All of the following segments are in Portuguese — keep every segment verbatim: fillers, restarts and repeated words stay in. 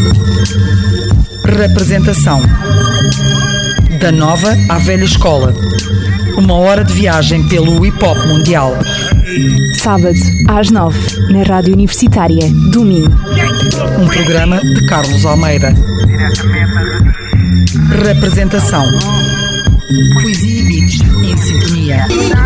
Representação. Da nova à velha escola. Uma hora de viagem pelo hip-hop mundial. Sábado, às nove, na Rádio Universitária do Minho. Um programa de Carlos Almeida. Representação. Poesia e beats em sintonia.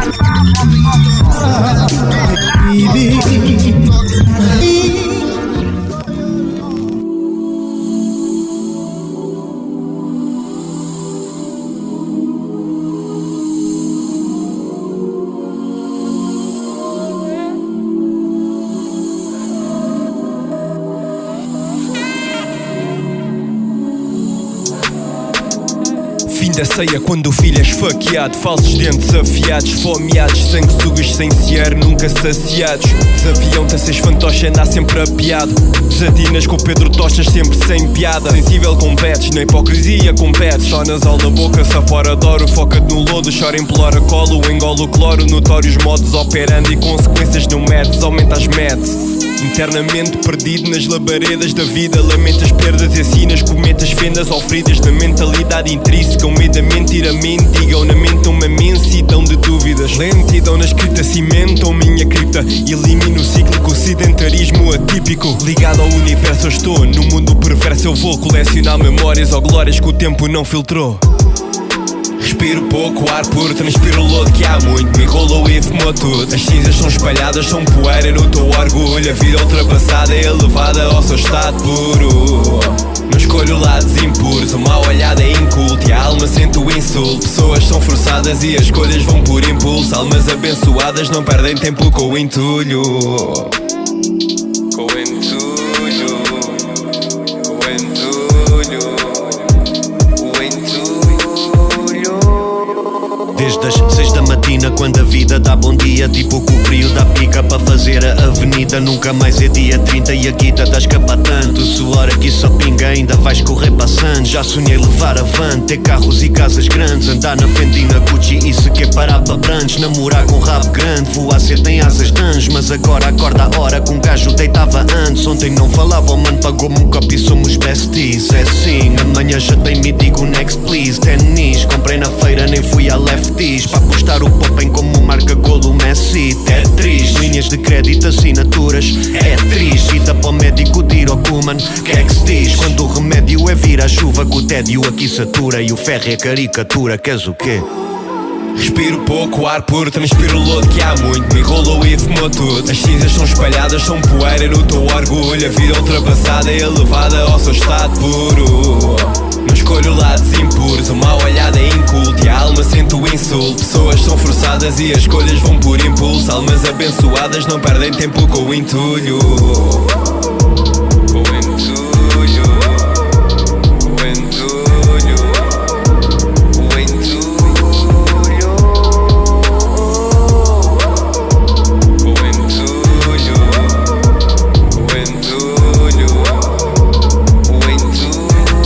Fim da ceia quando o filho é esfaqueado, falsos dentes afiados, fomeados, sanguessugas sem cieiro, nunca saciados. Desafiam-te a seres fantoche, anda sempre apiado. Desatinas com Pedro Tochas, sempre sem piada. Sensível competes, na hipocrisia competes. Só nasal na boca, safora adoro. Foca-te no lodo, chora, implora colo. Engole o cloro, notórios modos operando e consequências não medes, aumenta as medes. Internamente perdido nas labaredas da vida, lamenta as perdas e assinas, cometas fendas ou feridas na mentalidade intrínseca. O medo da mentira mendigam na mente uma imensidão de dúvidas. Lentidão na escrita cimentam minha cripta. Elimino o cíclico, o sedentarismo atípico. Ligado ao universo eu estou, no mundo perverso eu vou colecionar memórias ou glórias que o tempo não filtrou. Respiro pouco ar puro, transpiro o lodo que há muito me enrolou e fumou tudo. As cinzas são espalhadas, são poeira no teu orgulho. A vida ultrapassada é elevada ao seu estado puro. Não escolho lados impuros, o mau olhado é inculto e a alma sente o insulto. Pessoas são forçadas e as escolhas vão por impulso. Almas abençoadas não perdem tempo com o entulho. Com o entulho. Desde as seis da matina, quando a vida dá bom dia, tipo que o frio dá pica para fazer a avenida. Nunca mais é dia trinta e aqui tá a escapar tanto. Suor aqui só pinga, ainda vais correr passando. Já sonhei levar avante, ter carros e casas grandes, andar na Fendi e na Gucci e se quer parar para branches. Namorar com rabo grande, voar cedo tem asas de anjo. Mas agora acorda a hora que um gajo deitava antes. Ontem não falava, o mano pagou-me um copo e somos besties. É assim, amanhã já tem me digo next please. Ténis, comprei na feira, nem fui à left. Para apostar o pop em como marca golo Messi. Tetris, linhas de crédito, assinaturas. É triste, ida para o médico, tira o Kuman. Que é que se diz? Quando o remédio é vir a chuva, que o tédio aqui satura e o ferro é caricatura. Queres o quê? Respiro pouco ar puro, transpiro o lodo que há muito me enrolou e fumou tudo. As cinzas são espalhadas, são poeira no teu orgulho. A vida ultrapassada é elevada ao seu estado puro. Não escolho lados impuros, o mau olhado é inculto e a alma sente o insulto. Pessoas são forçadas e as escolhas vão por impulso. Almas abençoadas não perdem tempo com o entulho. Com o entulho. Com o entulho. O entulho. Com o entulho. O entulho. O entulho.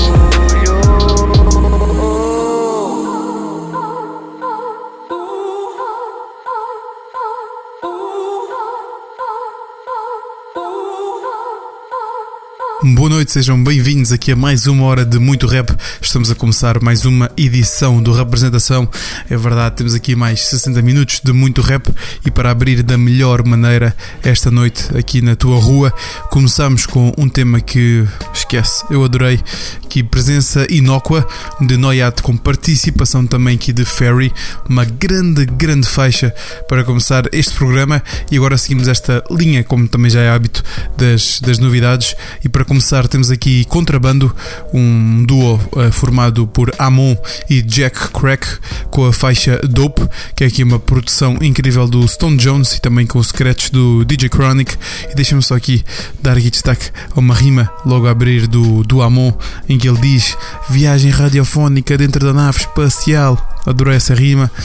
Boa noite, sejam bem-vindos aqui a mais uma hora de muito rap. Estamos a começar mais uma edição do Representação. É verdade, temos aqui mais sessenta minutos de muito rap e para abrir da melhor maneira esta noite aqui na tua rua, começamos com um tema que, esquece, eu adorei, que presença inócua de Noyat com participação também aqui de Ferry, uma grande, grande faixa para começar este programa. E agora seguimos esta linha, como também já é hábito, das, das novidades. E para começar temos aqui Contrabando, um duo uh, formado por Amon e Jack Crack com a faixa Dope, que é aqui uma produção incrível do Stone Jones e também com os scratch do D J Chronic. E deixa-me só aqui dar aqui destaque a uma rima logo a abrir do, do Amon, em que ele diz: viagem radiofónica dentro da nave espacial. Adorei essa rima.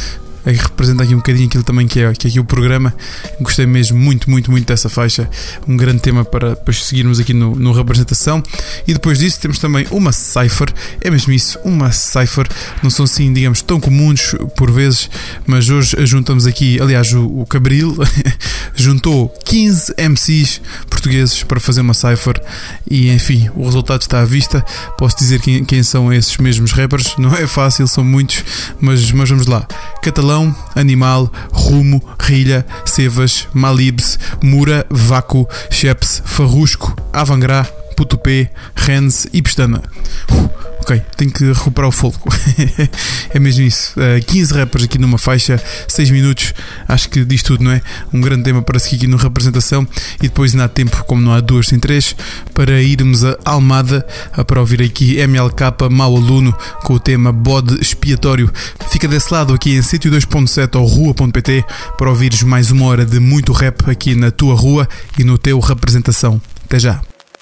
representa aqui um bocadinho aquilo também que é, que é aqui o programa. Gostei mesmo muito, muito, muito dessa faixa. Um grande tema para depois seguirmos aqui no, no Representação. E depois disso temos também uma Cypher. É mesmo isso, uma Cypher. Não são assim, digamos, tão comuns por vezes, mas hoje juntamos aqui, aliás, o, o Cabril juntou quinze M Cs portugueses para fazer uma Cypher e enfim, o resultado está à vista. Posso dizer quem, quem são esses mesmos rappers, não é fácil, são muitos, mas, mas vamos lá. Catalão, Animal, Rumo, Rilha, Sevas, Malibs, Mura, Vaco, Cheps, Farrusco, Avangrá, Putupé, Renz e Pestana. Uh, ok, tenho que recuperar o fogo. É mesmo isso. Uh, quinze rappers aqui numa faixa, seis minutos. Acho que diz tudo, não é? Um grande tema para seguir aqui no Representação. E depois ainda há tempo, como não há duas sem três, para irmos a Almada para ouvir aqui M L K, Mau Aluno, com o tema Bode Expiatório. Fica desse lado aqui em cento e dois ponto sete ou rua ponto pt para ouvires mais uma hora de muito rap aqui na tua rua e no teu Representação. Até já.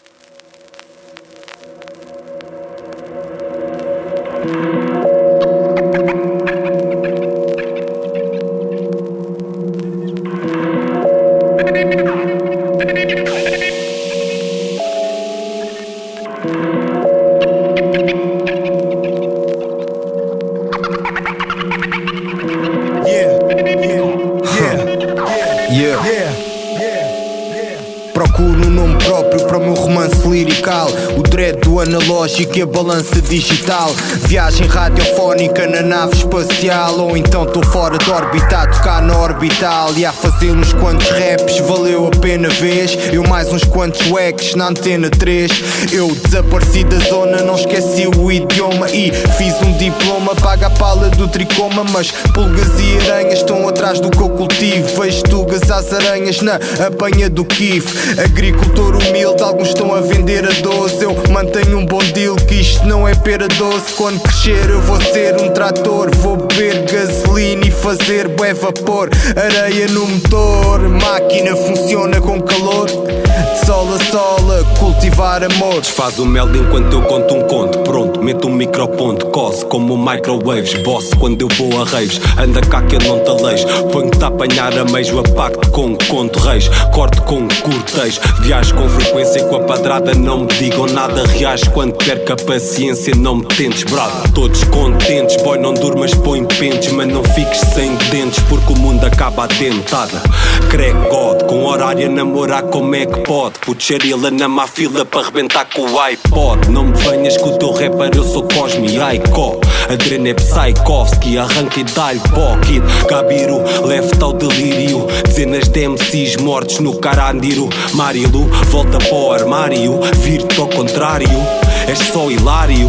Procuro um nome próprio para o meu romance lirical. O dread do analógico e a balança digital. Viagem radiofónica na nave espacial. Ou então estou fora de órbita a tocar na orbital. E a fazer uns quantos raps valeu a pena vez. Eu mais uns quantos wacks na antena três. Eu desapareci da zona, não esqueci o idioma. E fiz um diploma, paga a pala do tricoma. Mas pulgas e aranhas estão atrás do que eu cultivo. Vejo tugas às aranhas na apanha do kiff. Agricultor humilde, alguns estão a vender a doze. Eu mantenho um bom deal, que isto não é pera doce. Quando crescer eu vou ser um trator. Vou beber gasolina e fazer bué vapor. Areia no motor, máquina funciona com calor. De sol a sol a cultivar amores. Faz o mel enquanto eu conto um conto. Pronto, meto um microponto. Cose como microwaves. Boss quando eu vou a raves. Anda cá que eu não te alejo. Ponho-te a apanhar a meijo. A pacto com um conto reis. Corto com um curtejo. Viajo com frequência com a padrada. Não me digam nada. Reajo quando perco a paciência. Não me tentes, bravo. Todos contentes. Boy, não durmas, põe pentes. Mas não fiques sem dentes. Porque o mundo acaba adentada. Crack God. Com horário a namorar, como é que pode? Puxarila na má fila para rebentar com o iPod. Não me venhas com o teu rapper, eu sou Cosme Aiko. Adrena é Psykovski, arranca e dá-lhe pocket. Gabiru, leva-te ao delírio. Dezenas de M Cs mortos no Carandiru. Marilu, volta para o armário. Vir-te ao contrário, és só hilário.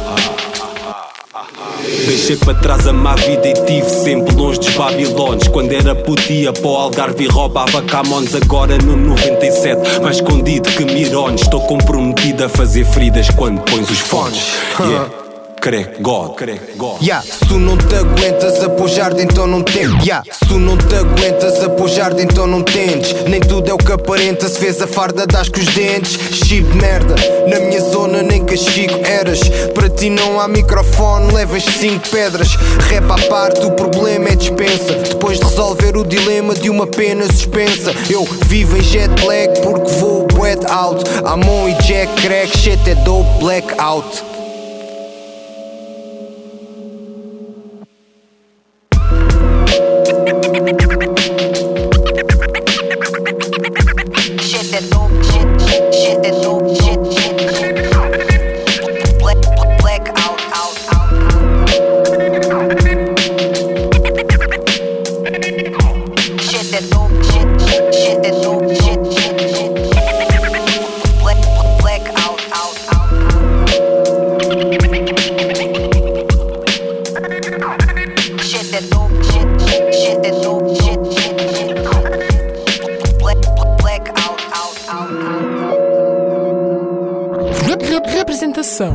Deixei para trás a má vida e tive sempre longe dos Babilónios. Quando era putia para o Algarve e roubava camões. Agora no noventa e sete, mais escondido que Mirones. Estou comprometido a fazer feridas quando pões os fones. Yeah. Crack God, crack God. Yeah. Se tu não te aguentas apoiar-te, então não tentes. Yeah. Se tu não te aguentas apoiar-te, então não tentes. Nem tudo é o que aparenta, se vês a farda das com os dentes. Chip de merda, na minha zona nem castigo eras. Para ti não há microfone, levas cinco pedras. Rap à parte, o problema é dispensa. Depois de resolver o dilema de uma pena suspensa. Eu vivo em jet lag porque vou wet out. Amon e Jack crack, shit é dope, blackout. Representação.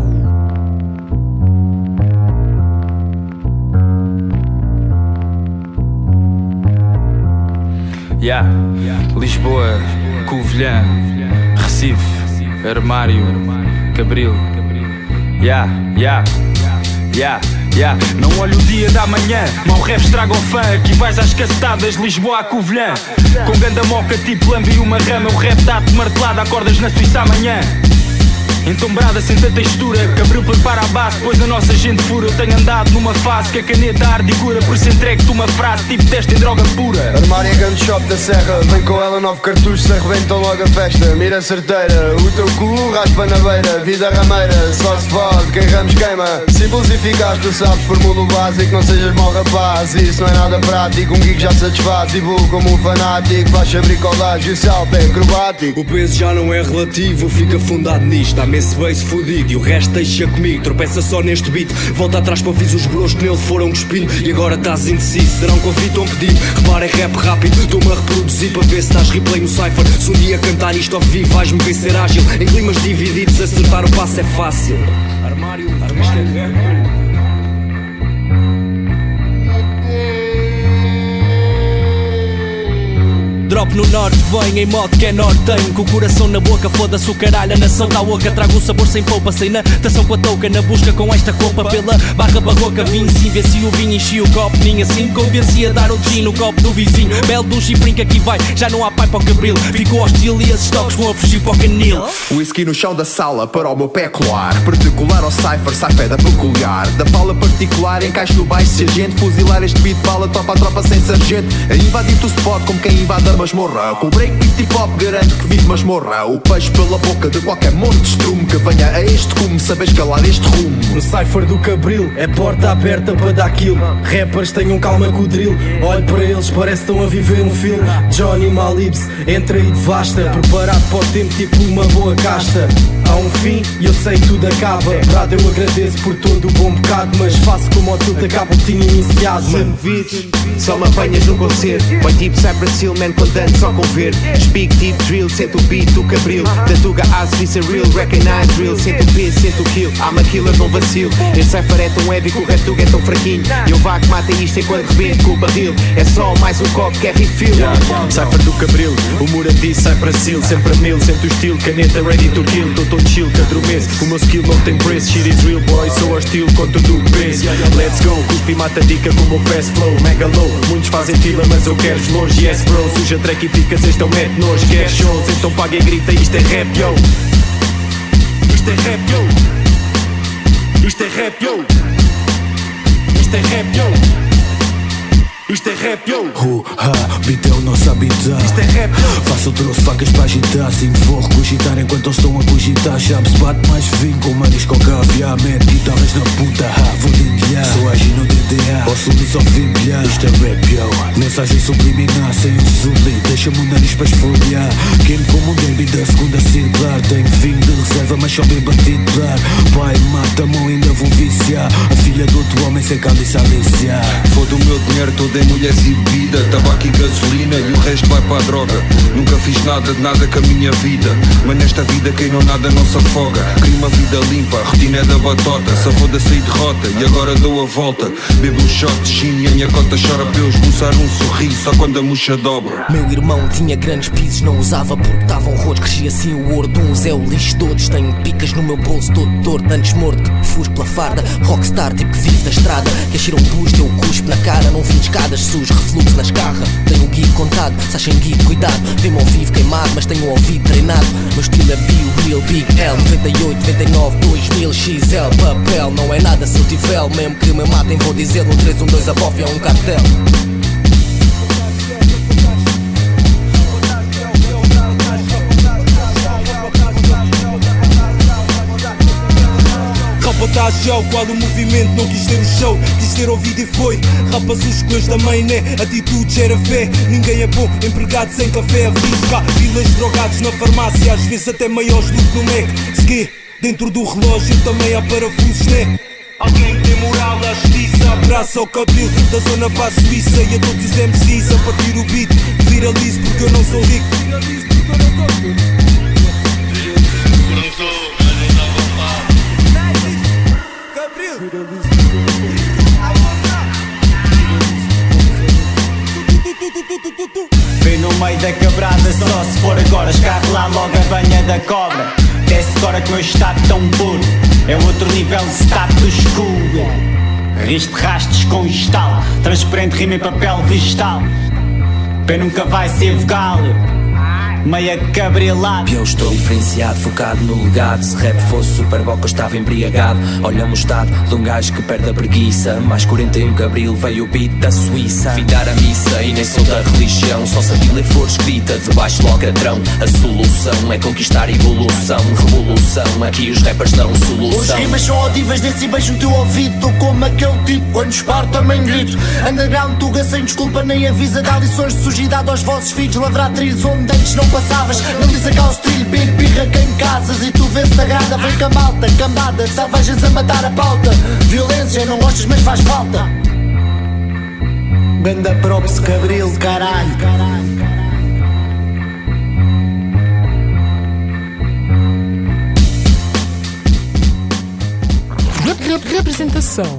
Yeah. Lisboa, Covilhã, Recife, Armário, Cabril. Yeah, yeah, yeah, Yeah, não olho o dia da manhã, mau rap estraga o fã. Aqui vais às cacetadas, Lisboa a Covilhã. Com ganda moca tipo lambe e uma rama. O rap dá-te martelada, acordas na Suíça amanhã. Entombrada, sente a textura, Cabril prepara a base, depois a nossa gente fura. Eu tenho andado numa fase que a caneta arde e cura. Por isso entrego-te uma frase, tipo teste em droga pura. Armário é gun shop da serra, vem com ela nove cartuchos, se arrebentam logo a festa. Mira certeira, o teu cu raspa na beira. Vida rameira, só se fode, quem ramos queima. Simples e eficaz, tu sabes, formula o básico. Não sejas mau rapaz, isso não é nada prático. Um geek já satisfaz e vou como um fanático. Faz bricolagem e o salto é acrobático. O peso já não é relativo, fica fundado nisto. Esse beijo fudido e o resto deixa comigo. Tropeça só neste beat, volta atrás para ouvir os bros que nele foram cuspindo. E agora estás indeciso, será um convite ou um pedido? Repara, é rap rápido, estou-me a reproduzir para ver se estás replay no cypher. Se um dia cantar isto ao vivo vais-me ver ser ágil. Em climas divididos acertar o passo é fácil. Armário, armário. Drop no norte, vem em modo que é nortenho. Com o coração na boca, foda-se o caralho, a nação tá oca. Trago o sabor sem polpa, sem natação com a touca. Na busca com esta copa pela barra barroca. Vim sim, venci o vinho, enchi o copo. Nem assim me convenci a dar o gin no copo do vizinho. Belo do chifrinho que aqui vai, já não há pai para o Cabril. Ficou hostil e esses toques vão a fugir para o canil. Whisky no chão da sala para o meu pé colar. Particular ao cypher, cypher da peculiar. Da fala particular, encaixe no baixo se a gente fuzilar este beat, bala, topa a tropa sem sargento. A invadir-te o spot como quem invade a masmorra. Com o break beat hip hop garanto que vive masmorra. O peixe pela boca de qualquer monte de estrume que venha a este cume, saber escalar este rumo. No cypher do Cabril é porta aberta para dar kill. Rappers tenham calma com o drill. Olho para eles, parece que estão a viver um filme. Johnny Malibs entra e devasta, preparado para o tempo tipo uma boa casta. Há um fim e eu sei que tudo acaba. Brado, eu agradeço por todo o bom bocado, mas faço como o tudo acaba o que tinha iniciado, mano. Só me apanhas no concerto. Boy tipo Cypress Hill, man, plantando só com verde. Speak deep drill, sento o beat do Cabril. Da Tuga à Suíça real, recognize real. Sento o peso, sento o kill, I'm a killer, não vacilo. Este cypher é tão heavy que o rap Tuga é tão fraquinho. E eu vá que mata isto enquanto rebento com o barril. É só mais um copo que é refill. Yeah. Cypher do Cabril, o Muradi, Cypress Hill. Sempre a mil, sento o estilo, caneta ready to kill. Tô todo chill, cadromês, o meu skill não tem preço. Shit is real boy, sou hostil com tudo o peso. Let's go, cuspi mata dica com o meu fast flow. Mega low, muitos fazem fila mas eu quero longe. Yes bro, suja track e ficas, este é o mete nojo. Quer shows, então paga e grita, isto é rap yo. Isto é rap yo. Isto é rap yo. Isto é rap yo. Isto é rap yo. Uh, ha, beat é o nosso habitat. Isto é rap yo. Faço trouxe facas para agitar. Sim, vou recogitar enquanto eles estão a cogitar. Chave-se bate mais vinho com marisco ou caviar. Mete guitarras na puta, ha, vou lidiar. Sou ágil no D D A, posso lhe só fibrilhar. Isto é rap yo. Mensagem subliminar sem o sublim. Deixa-me o nariz para esfoliar. Quem como um derby da segunda circular. Tenho vinho de reserva mas só bebo a titular. Pai mata-me ou ainda vou viciar. A filha do outro homem sem caliça aliciar. Foda o meu dinheiro todo em mulheres e bebida, tabaco e gasolina e o resto vai para a droga. Nunca fiz nada de nada com a minha vida, mas nesta vida quem não nada não se afoga. Crio uma vida limpa, a rotina é da batota. Só vou da sair derrota e agora dou a volta. Bebo um shot de gin e a minha cota chora para eu esboçar um sorriso só quando a murcha dobra. Meu irmão tinha grandes pisos, não usava porque estavam rotos. Cresci assim o ouro de uns é o lixo de outros. Tenho picas no meu bolso todo torto, antes morto que fusco pela farda. Rockstar tipo que vive da estrada, que achira um busto, eu cuspo na cara. Não vim de escadas, sujo, refluxo na escarra. Tenho um guia contado, se achem guia, cuidado. Vê-me ao vivo queimado, mas tenho o ouvido treinado. Meu estilo é bio, real, big L. Noventa e oito, noventa e nove, dois mil, X L. Papel, não é nada se eu tiver. Mesmo que me matem vou dizer no três um dois a bofia é um cartel. Rapaz ao qual o movimento não quis ter o show, quis ter ouvido e foi. Rapaz os coelhos também né, atitudes era fé. Ninguém é bom, empregado sem café. Aviso cá, filas drogados na farmácia, às vezes até maiores do que no Mac. Segui, dentro do relógio também há parafusos né. Alguém tem moral à justiça. Abraça ao Cabril, da zona para a Suíça. E a todos os M Cs a partir o beat. Viralizo porque eu não sou rico. Viralizo porque eu não sou rico. Viralizo porque eu não sou. Vem no meio da quebrada, só se for agora. Escarro lá logo a banha da cobra. Desce agora que o meu estado tão puro. É outro nível de status escuro. Riste rastes com gestal, transparente rima em papel vegetal. Pé nunca vai ser vogal, meia cabrilado. Eu estou diferenciado, focado no legado. Se rap fosse Super Bowl eu estava embriagado. Olha-me o estado de um gajo que perde a preguiça. Mais quarenta e um de abril veio o beat da Suíça. Vim dar a missa e nem sou da religião. Só se a Bíblia for escrita debaixo do alcatrão. A solução é conquistar evolução. Revolução, aqui os rappers dão solução. Os rimas são audíveis, desse beijo no teu ouvido. Tô como aquele tipo, quando disparo também grito. Underground, tuga sem desculpa nem avisa. Dá lições de sujidade aos vossos filhos. Lavrar trilhos onde antes não passavas. Não diz a caos trilho, big birra quem casas. E tu vês-te agrada, vem com a malta. Cambada de salvagens a matar a pauta. Violência não gostas mas faz falta. Ganda props cabril, caralho. Representação.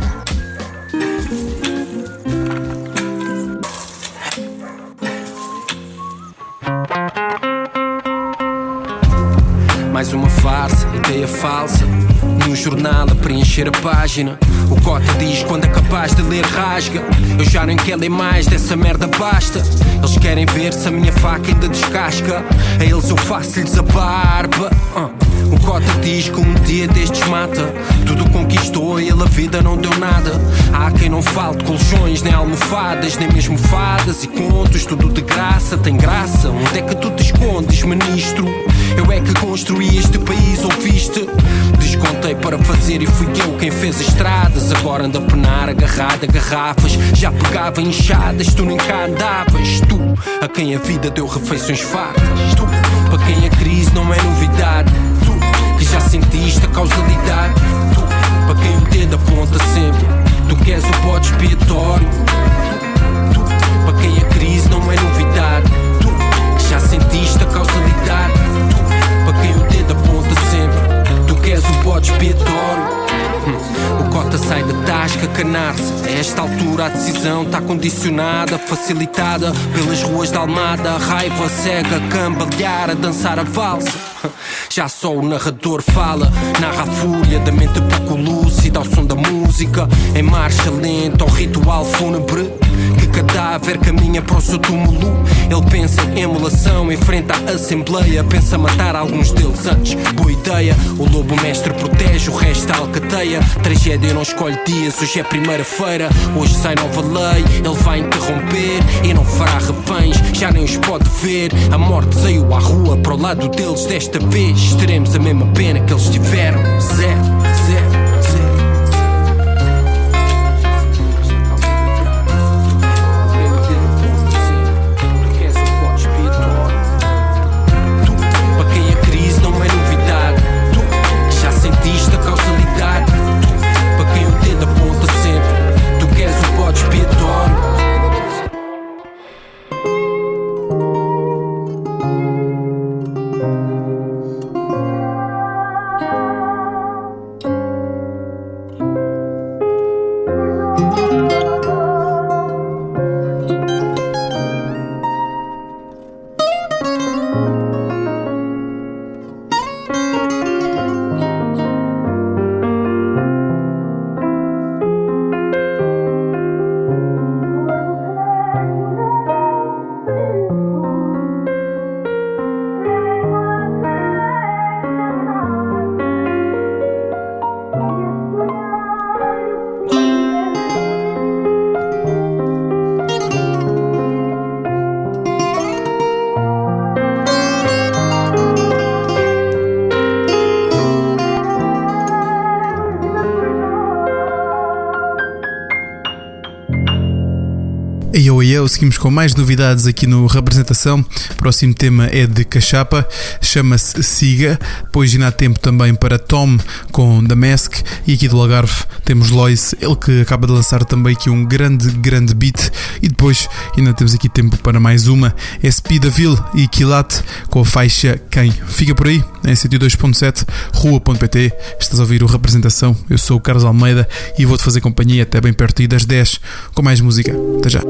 Mais uma farsa, ideia falsa. Num jornal a preencher a página. O cota diz quando é capaz de ler rasga. Eu já nem quero ler mais dessa merda, basta. Eles querem ver se a minha faca ainda descasca. A eles eu faço-lhes a barba. uh. O cota diz que um dia destes mata. Tudo conquistou e ele a vida não deu nada. Há quem não fale de colchões, nem almofadas, nem mesmo fadas e contos. Tudo de graça, tem graça. Onde é que tu te escondes, ministro? Eu é que construí este país, ouviste? Descontei para fazer e fui eu quem fez as estradas. Agora ando a penar, agarrado a garrafas. Já pegava enxadas, tu nem cá andavas. Tu, a quem a vida deu refeições fartas. Tu, para quem a crise não é novidade. Tu, que já sentiste a causalidade. Tu, para quem o dedo aponta sempre. Tu queres o bode expiatório. Tu, tu, para quem a crise não é novidade. Tu, que já sentiste a causalidade. Tu, para quem o dedo aponta sempre. Tu queres o bode expiatório. hum. O cota sai da tasca, canar-se. A esta altura a decisão está condicionada, facilitada pelas ruas da Almada. A raiva cega, cambalear, a dançar a valsa. Já só o narrador fala, narra a fúria da mente pouco lúcida ao som da música. Em marcha lenta, ao ritual fúnebre. Que cadáver caminha para o seu túmulo. Ele pensa em emulação, enfrenta a assembleia. Pensa matar alguns deles antes, boa ideia. O lobo mestre protege, o resto alcateia. Tragédia não escolhe dias, hoje é primeira-feira. Hoje sai nova lei, ele vai interromper e não fará reféns, já nem os pode ver. A morte saiu à rua para o lado deles desta vez. Teremos a mesma pena que eles tiveram. Zero, zero. E eu e eu seguimos com mais novidades aqui no Representação. O próximo tema é de Cachapa, chama-se Siga. Depois ainda há tempo também para Tom com The Mask. E aqui do Algarve temos Lois, ele que acaba de lançar também aqui um grande, grande beat. E depois ainda temos aqui tempo para mais uma, S P Daville e Quilate com a faixa Quem. Fica por aí, em cento e dois ponto sete, rua ponto pt. Estás a ouvir o Representação. Eu sou o Carlos Almeida e vou-te fazer companhia até bem perto das dez com mais música. Até já.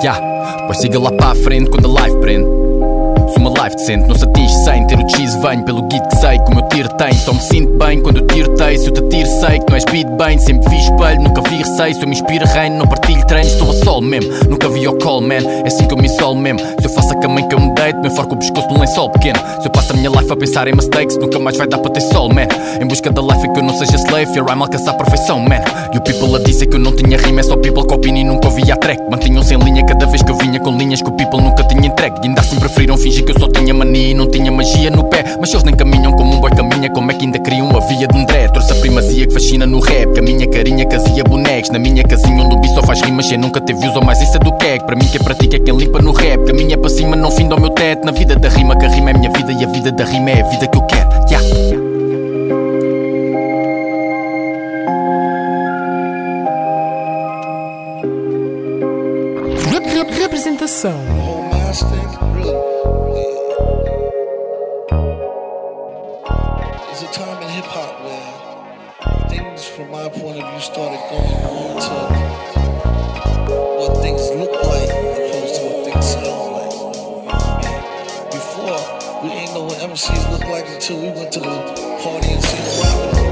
Yeah, pois siga lá para a frente quando a life prende. Sou uma life decente, não se atinge sem ter o cheese. Venho pelo guito que sei como eu tiro tem. Só me sinto bem quando eu tirotei. Se eu te tiro sei que não és beat bem. Sempre vi espelho, nunca vi receio. Se eu me inspiro reino, não partilho treinos. Estou a sol mesmo, nunca vi ao call man. É assim que eu me isolo mesmo. Se eu faço a cama em que eu me deito, me enforco o pescoço num lençol pequeno. Se eu passo a minha life a pensar em mistakes, nunca mais vai dar para ter sol, man. Em busca da life é que eu não seja slave. Your rhyme alcançar a perfeição, man. E o people a dizer que eu não tinha rima. É só people que opina e nunca ouvia a track. Mantinham-se em linha cada vez que eu vinha com linhas que o people nunca tinha entregue. E ainda assim preferiram fingir que eu só tinha mania e não tinha magia no pé. Mas se eles nem caminham como um boy caminha, como é que ainda criam a via de um dré? Trouxe a primazia que fascina no rap, que a minha carinha casia bonecos. Na minha casinha onde o bicho só faz rimas sem nunca ter views ou mais isso é do que é. Para mim quem pratica é quem limpa no rap. Caminha para cima não finda ao meu teto. Na vida da rima que a rima é a minha vida e a vida da rima é a vida que eu quero. Yeah. Representação. There's a time in hip hop where things, from my point of view, started going on to what things look like opposed to what things sound like. You know what I mean? Before, we ain't know what M Cs look like until we went to the party and seen the rappers.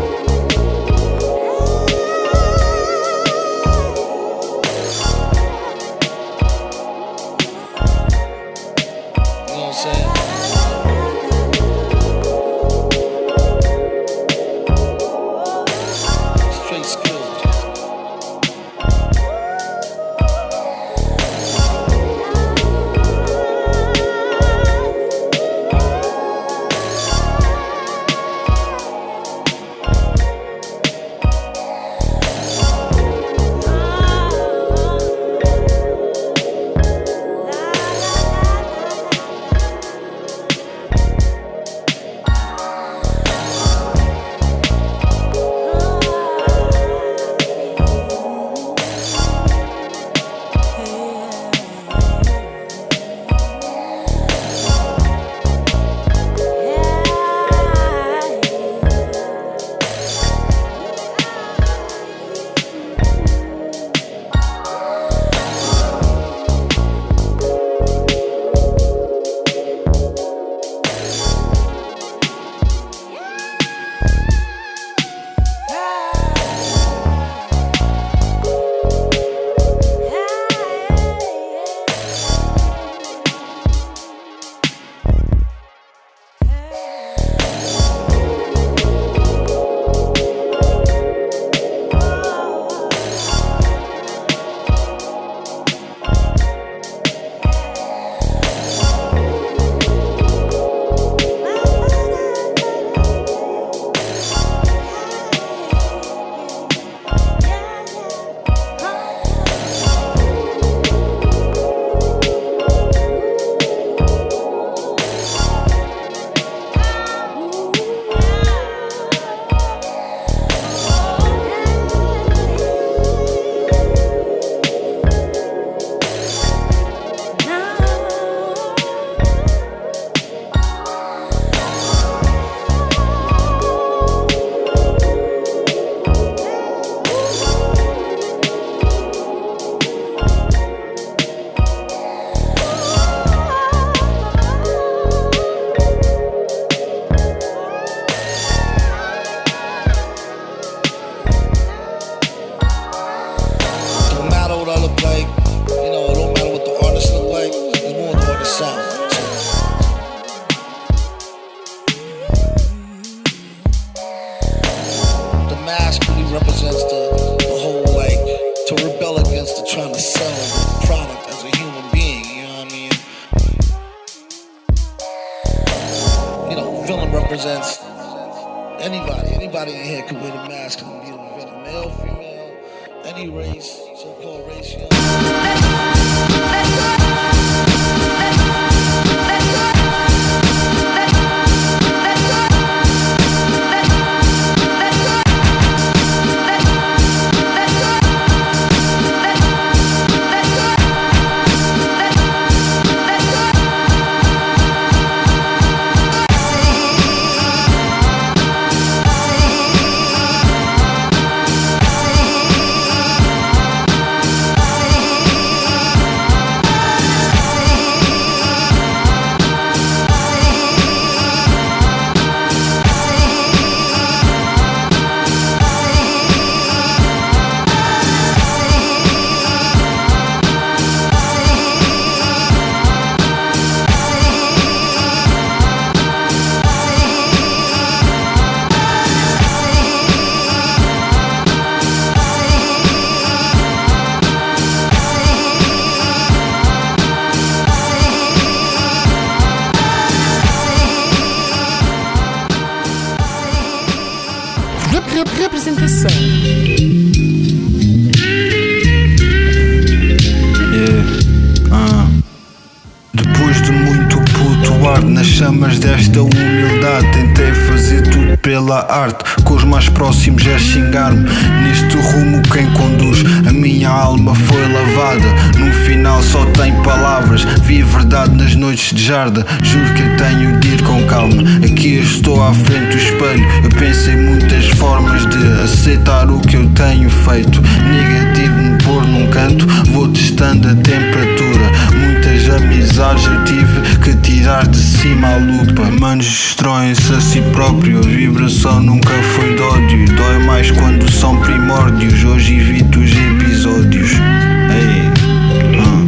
chamas desta humildade. Tentei fazer tudo pela arte, com os mais próximos é xingar-me. Neste rumo quem conduz, a minha alma foi lavada. No final só tem palavras, vi a verdade nas noites de jarda. Juro que eu tenho de ir com calma. Aqui eu estou à frente do espelho. Eu penso em muitas formas de aceitar o que eu tenho feito. Negativo me pôr num canto, vou testando a temperatura. Muitas amizades eu tive que tirar de cima a lupa. Manos destroem-se a si próprio, a vibração nunca foi de ódio. Dói mais quando são primórdios, hoje evito os episódios. Ei, ah.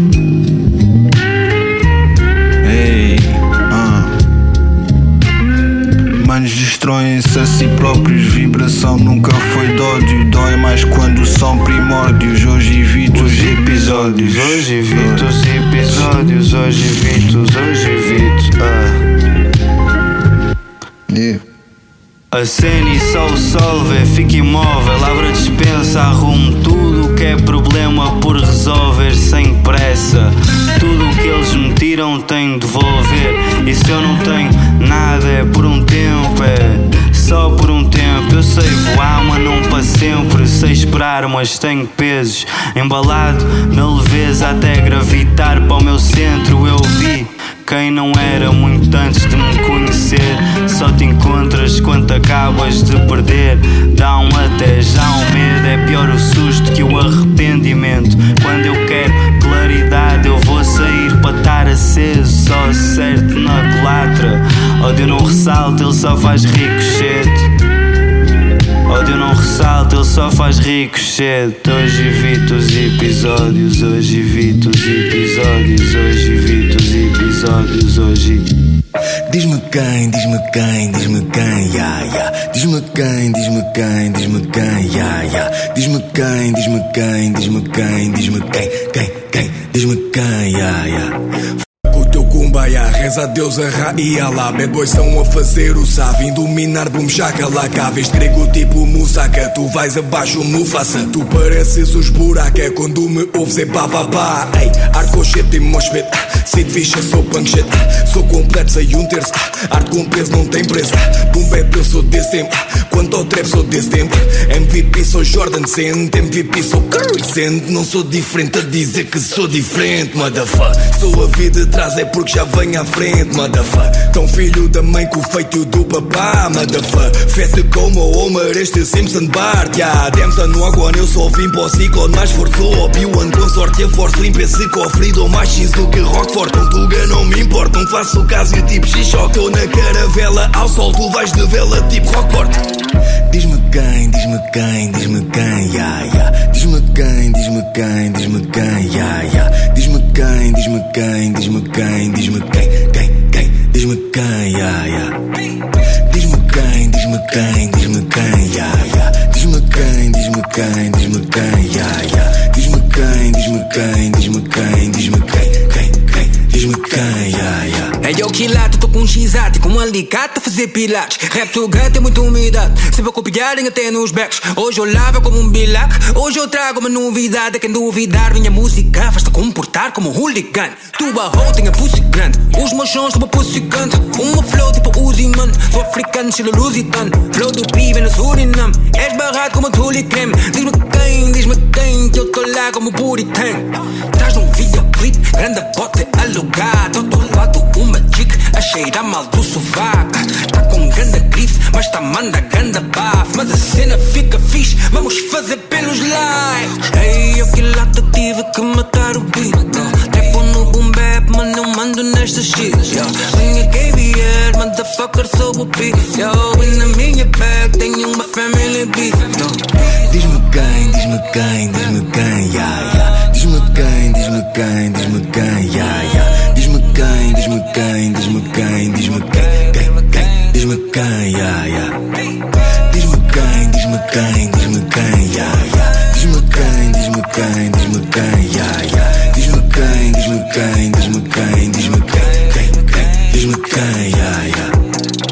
Ei, ah. Manos destroem-se a si próprios, vibração nunca foi de ódio. Dói mais quando são primórdios, hoje evito os episódios. Hoje evito os episódios, hoje evito, hoje evito. Ah. Yeah. Acene só o solver, fica imóvel, abre a dispensa, arrumo tudo o que é problema por resolver sem pressa. Tudo o que eles me tiram tenho de devolver. E se eu não tenho nada é por um tempo, é só por um tempo. Eu sei voar, mas não para sempre. Sei esperar, mas tenho pesos embalado na leveza até gravitar para o meu centro. Eu vi quem não era muito antes de me conhecer. Só te encontras quando acabas de perder. Dá um até já um medo, é pior o susto que o arrependimento. Quando eu quero claridade eu vou sair para estar aceso. Só acerto na culatra, ódio não ressalta, ele só faz ricochete. Ódio não ressalta, ele só faz ricochete. Hoje evito os episódios, hoje evito os episódios, hoje evito os episódios, hoje. Diz-me quem, diz-me quem, diz-me quem, yeah, yeah. Diz-me quem, diz-me quem, diz-me quem, yeah, yeah. Diz-me quem, diz-me quem, diz-me quem, diz-me quem, quem, quem, diz-me quem, yeah, yeah. O teu kumbaya, reza a Deus, a Ra e Alá. Bad boys estão a fazer o Sá, vim dominar boom shakalaka. Vês grego tipo Musaka, tu vais abaixo Mufasa. Tu pareces os buraca, quando me ouves é bababá. Ei, hardcore shit e moshpit, Sid Vicious, sou punk shit, sou completo, sei um terço. Arte com peso não tem preço, boom bap eu sou desse tempo. Quanto ao trap sou desse tempo. M V P sou Jordan Sand, M V P sou Curry Sand. Não sou diferente a dizer que sou diferente, motherfucker. Sou a vida atrás é porque já vem à frente, motherfucker. Tão filho da mãe com o feito do papá, motherfucker. Fete como o Homer, este Simpson Bart. Ya, Demsa no agora eu só vim para o ciclone. Mais forte sou Obi-Wan, com sorte a force limpa esse cofre. Dou mais X do que Rockford, com Tuga não me importa. Não faço caso e tipo X-Shock. Tô na caravela ao sol, tu vais de vela tipo Rockport. Diz-me quem, diz-me quem, diz-me quem, yeah, yeah. Diz-me quem, diz-me quem, diz-me quem, yeah, yeah. Diz-me quem, diz-me quem, diz-me quem, diz-me quem, quem, quem, diz-me quem, yeah, yeah. Diz-me quem, diz-me quem, diz-me quem, yeah, yeah. Diz-me quem, diz-me quem, diz-me quem, yeah, yeah. Diz-me quem, diz-me quem, diz-me quem, diz-me quem, quem, quem, diz-me quem, yeah, yeah. É eu que lato, tô com um x-ate, com um alicate a fazer pilates. Rap do gato é muita umidade, sempre a copiarem até nos becos. Hoje eu lavo como um bilac, hoje eu trago uma novidade. Quem duvidar, minha música faz-te comportar como um hooligan. Tu barrou, tem a pussy grande, os meus sons tipo pussy canta. Uma flow tipo Uzi, man, sou africano, estilo lusitano. Flow do pibe no Suriname, és barrado como tule creme. Diz-me quem, diz-me quem, que eu tô lá como puritan. Traz num videoclip, grande bote alugado. Ao teu lado uma chick a cheirar mal do sovaco. Tá com grande grife, mas tá manda grande bafo. Mas a cena fica fixe, vamos fazer pelos likes. Ei, eu que lá te tive que matar o beat. Trepo no boom bap, mas não mando nestas shit. Minha K B R, motherfucker, sou o beat. E na minha bag tenho uma family beat. Diz-me quem, diz-me quem, diz-me quem, yeah, yeah. Diz-me quem, diz-me quem, diz-me quem, yeah, yeah. Diz-me quem, diz-me quem, diz-me quem, diz-me quem, quem, quem, diz-me quem, yeah, yeah. Diz-me quem, diz-me quem, diz-me quem, yeah, yeah. Diz-me quem, diz-me quem, diz-me quem, yeah, yeah. Diz-me quem, diz-me quem, diz-me quem, diz-me quem, quem, quem, diz-me quem, yeah, yeah. E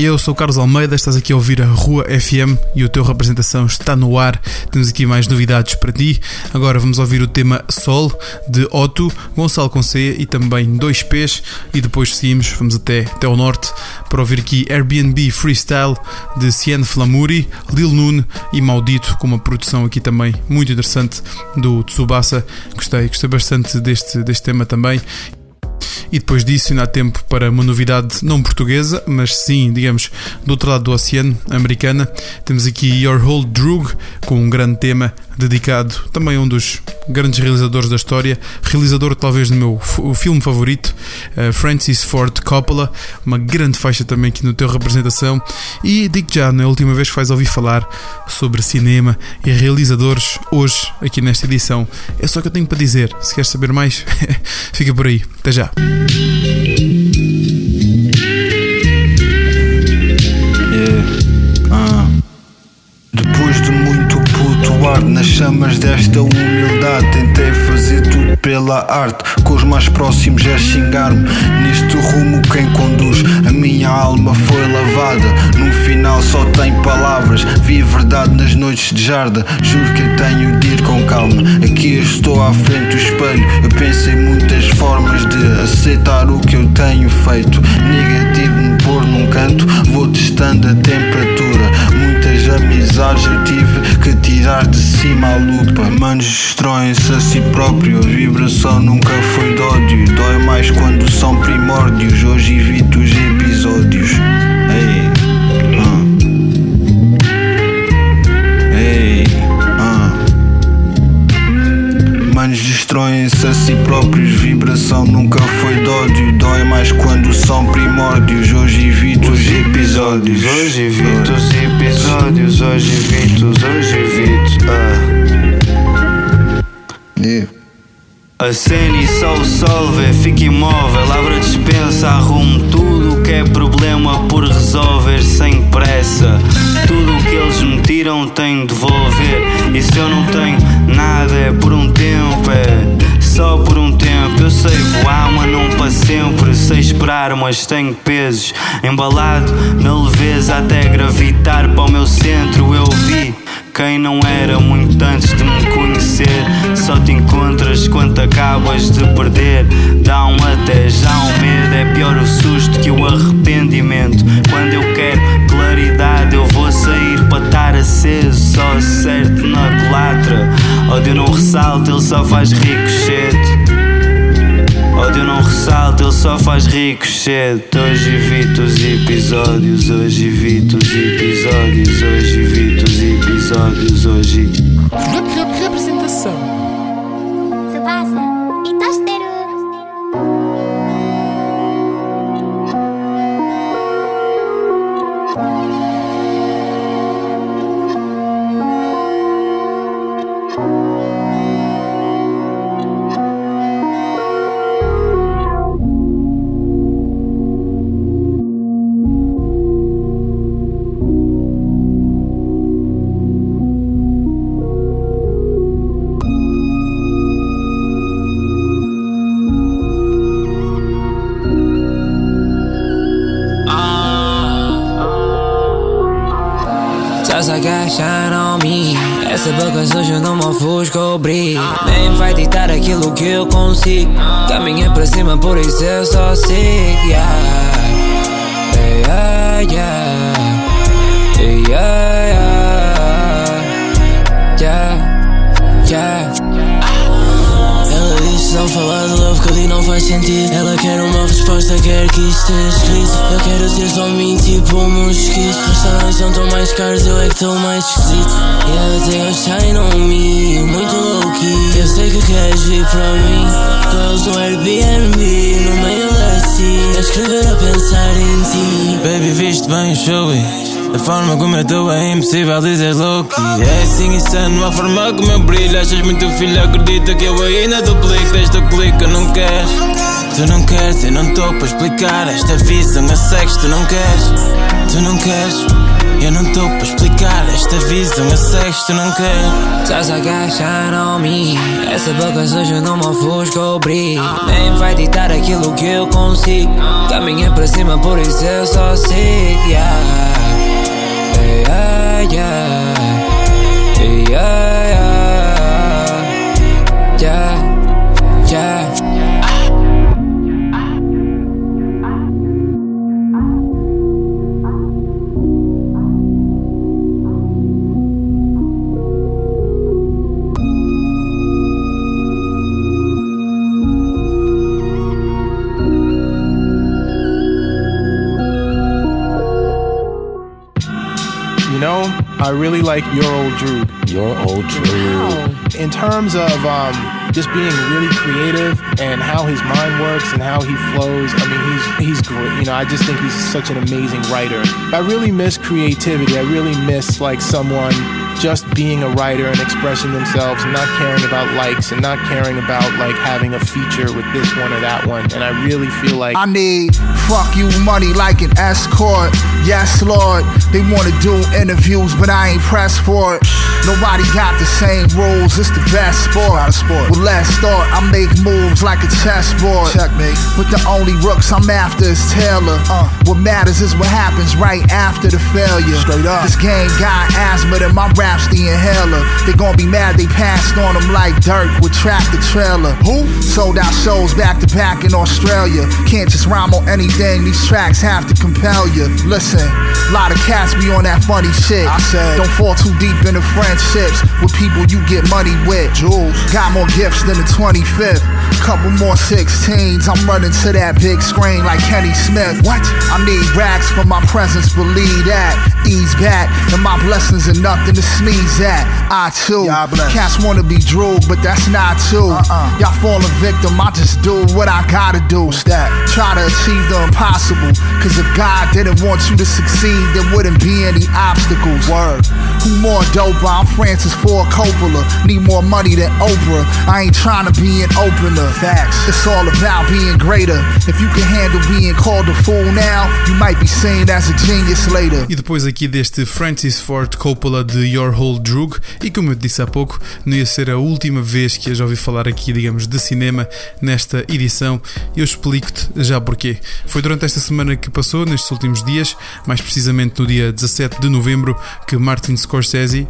eu sou o Carlos Almeida, estás aqui a ouvir a Rua F M e o teu representação está no ar. Temos aqui mais novidades para ti. Agora vamos ouvir o tema Sol, de Otto, Gonçalo com C e também dois P's, e depois seguimos, vamos até, até ao norte para ouvir aqui Airbnb Freestyle de Cian Flamuri, Lil Nun e Maldito, com uma produção aqui também muito interessante do Tsubasa. Gostei, gostei bastante deste, deste tema também. E depois disso ainda há tempo para uma novidade não portuguesa, mas sim, digamos, do outro lado do oceano, americana. Temos aqui Your Whole Drug, com um grande tema dedicado também a um dos grandes realizadores da história, realizador talvez do meu f- filme favorito, uh, Francis Ford Coppola, uma grande faixa também aqui no teu representação. E digo já, não é a última vez que vais ouvir falar sobre cinema e realizadores hoje aqui nesta edição. É só o que eu tenho para dizer. Se queres saber mais, fica por aí. Até já. Yeah. Uh. Depois de muito puto nas chamas desta humildade, tentei fazer tudo pela arte, com os mais próximos é xingar-me. Neste rumo quem conduz, a minha alma foi lavada. No final só tem palavras, vi a verdade nas noites de jarda. Juro que eu tenho de ir com calma, aqui eu estou à frente do espelho. Eu pensei muitas formas de aceitar o que eu tenho feito. Negativo me pôr num canto, vou testando a temperatura. Muitas amizades eu tive que tirar de cima a lupa. Manos destroem-se a si próprio, a vibração nunca foi de ódio. Dói mais quando são primórdios, hoje evito os episódios. Ei, uh. Ei, uh. Manos destroem-se a si próprios, vibração nunca foi de ódio. Dói mais quando são primórdios, hoje evito os episódios. Hoje evito os episódios, hoje evito, hoje evito. Ah. Yeah. Acene e só o solve, fica imóvel, abre a dispensa, arrumo tudo o que é problema por resolver sem pressa. Tudo o que eles me tiram tenho de devolver, e se eu não tenho nada é por um tempo, é só por um tempo. Eu sei voar, mas não para sempre, sei esperar, mas tenho pesos embalado na leveza até gravitar para o meu centro. Eu vi quem não era muito antes de me conhecer, só te encontras quando acabas de perder. Dá um até já um medo, é pior o susto que o arrependimento. Quando eu quero claridade eu vou sair para estar aceso, só acerto na culatra. Ódio não ressalta, ele só faz ricochete. Ódio não ressalta, ele só faz ricochete. Hoje evito os episódios, hoje evito os episódios, hoje evito os episódios, hoje. Representação. Tsubasa e Toshiteru. Just like I shine on me. Essa boca suja não me ofusca o brilho. Nem vai ditar aquilo que eu consigo. Caminha para cima, por isso eu só sigo. Yeah, yeah, yeah, yeah, yeah, yeah. Ela disse não falar de love que ali não faz sentido. Ela quer uma resposta, quer que isto esteja escrito. Eu quero ter só mim tipo um mosquito. Restaurantes são tão mais caros, eu é que estou mais esquisito. E ela tem o shine on me, muito low key. Eu sei que queres vir para mim. Girls no Airbnb, no meio da cena, a escrever a pensar em ti. Baby, viste bem o show. Da forma como eu estou é impossível dizer louco. É assim insano a forma como eu brilho. Achas muito filho, acredita que eu ainda duplico. Desta clica, não queres Tu não queres, eu não estou para explicar. Esta visão a segues, tu não queres. Tu não queres, eu não estou para explicar. Esta visão a segues, tu não queres. Estás a gastar on me. Essa boca suja não me ofusca o brilho. Nem vai ditar aquilo que eu consigo. Caminha para cima, por isso eu só sigo. Yeah, yeah, yeah, yeah, yeah, yeah, yeah. You know, I really like Your Old Droog. Your Old Droog. In terms of um, just being really creative and how his mind works and how he flows, I mean, he's he's great. You know, I just think he's such an amazing writer. I really miss creativity. I really miss like someone just being a writer and expressing themselves and not caring about likes and not caring about like having a feature with this one or that one. And I really feel like I need fuck you money like an escort. Yes, Lord. They wanna do interviews, but I ain't pressed for it. Nobody got the same rules. It's the best sport. Not a sport. With less thought, I make moves like a chessboard. Checkmate. But the only rooks I'm after is Taylor. Uh, what matters is what happens right after the failure. Straight up. This game got asthma and my rap's the inhaler. They gon' be mad they passed on them like Dirk with Tractor Trailer. Who? Sold out shows back to back in Australia. Can't just rhyme on anything. These tracks have to compel you. Listen, a lot of cats be on that funny shit. I said, don't fall too deep into friendships with people you get money with. Jules got more gifts than the twenty-fifth. Couple more sixteens. I'm running to that big screen like Kenny Smith. What? I need racks for my presence, believe that. Ease back, and my blessings are nothing to sneeze at. I too. Cats wanna be drooled, but that's not too. Uh-uh. Y'all falling victim, I just do what I gotta do. That? Try to achieve the impossible. Cause if God didn't want you to succeed, there wouldn't be any obstacles. Word. Who more dope? I'm Francis Ford Coppola. Need more money than Oprah. I ain't trying to be an opener. Facts. It's all about being greater. If you can handle being called a fool now, you might be seen as a genius later. E depois aqui deste Francis Ford Coppola de Your Old Droog, e como eu disse há pouco, não ia ser a última vez que eu já ouvi falar aqui, digamos, de cinema nesta edição. Eu explico-te já porquê. Foi durante esta semana que passou, nestes últimos dias, mais precisamente no dia dezassete de novembro, que Martin Scorsese,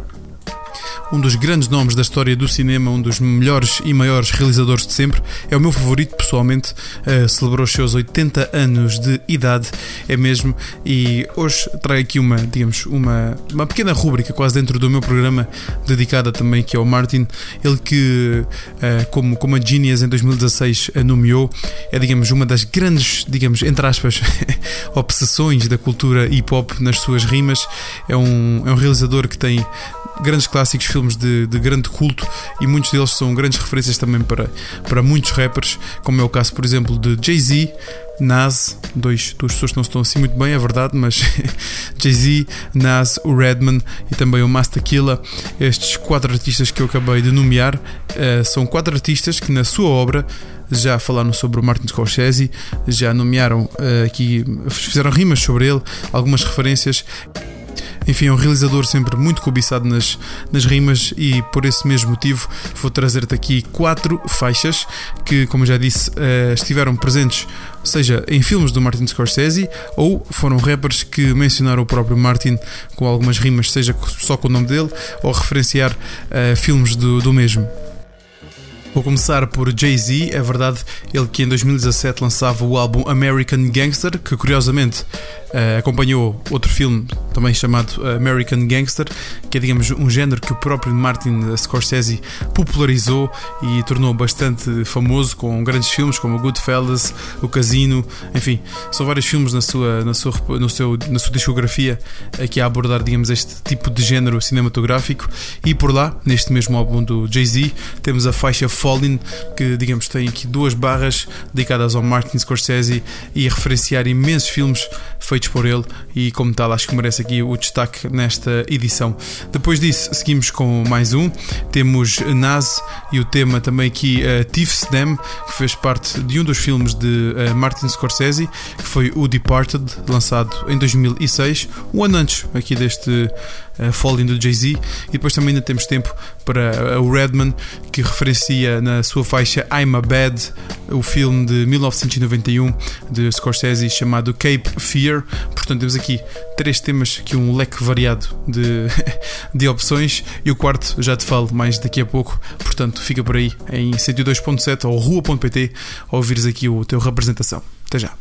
um dos grandes nomes da história do cinema, um dos melhores e maiores realizadores de sempre, é o meu favorito pessoalmente, uh, celebrou os seus oitenta anos de idade, é mesmo, e hoje trago aqui uma, digamos, uma, uma pequena rúbrica quase dentro do meu programa, dedicada também aqui ao Martin, ele que, uh, como, como a Genius em dois mil e dezasseis a nomeou, é, digamos, uma das grandes, digamos, entre aspas, obsessões da cultura hip-hop nas suas rimas. É um, é um realizador que tem grandes clássicos, filmes de, de grande culto, e muitos deles são grandes referências também para, para muitos rappers, como é o caso, por exemplo, de Jay-Z, Nas, dois, duas pessoas que não estão assim muito bem, é verdade, mas Jay-Z, Nas, o Redman e também o Master Killa. Estes quatro artistas que eu acabei de nomear uh, são quatro artistas que na sua obra já falaram sobre o Martin Scorsese, já nomearam uh, aqui, fizeram rimas sobre ele, algumas referências. Enfim, é um realizador sempre muito cobiçado nas, nas rimas, e por esse mesmo motivo vou trazer-te aqui quatro faixas que, como já disse, uh, estiveram presentes, seja em filmes do Martin Scorsese, ou foram rappers que mencionaram o próprio Martin com algumas rimas, seja só com o nome dele, ou referenciar uh, filmes do, do mesmo. Vou começar por Jay-Z. É verdade, ele que em dois mil e dezassete lançava o álbum American Gangster, que curiosamente uh, acompanhou outro filme também chamado American Gangster, que é, digamos, um género que o próprio Martin Scorsese popularizou e tornou bastante famoso, com grandes filmes como o Goodfellas, o Casino, enfim, são vários filmes na sua, na sua, no seu, na sua discografia aqui a abordar, digamos, este tipo de género cinematográfico. E por lá, neste mesmo álbum do Jay-Z, temos a faixa Falling, que digamos tem aqui duas barras dedicadas ao Martin Scorsese e a referenciar imensos filmes feitos por ele, e como tal acho que merece aqui o destaque nesta edição. Depois disso seguimos com mais um, temos Nas e o tema também aqui uh, Thieves Dam, que fez parte de um dos filmes de uh, Martin Scorsese, que foi o Departed, lançado em dois mil e seis, um ano antes aqui deste uh, Falling do Jay-Z. E depois também ainda temos tempo para uh, o Redman, que referencia na sua faixa I'm a Bad o filme de mil novecentos e noventa e um de Scorsese chamado Cape Fear. Portanto temos aqui três temas, aqui um leque variado de, de opções, e o quarto já te falo mais daqui a pouco. Portanto fica por aí em cento e dois ponto sete ou rua ponto pt a ouvires aqui o teu representação. Até já.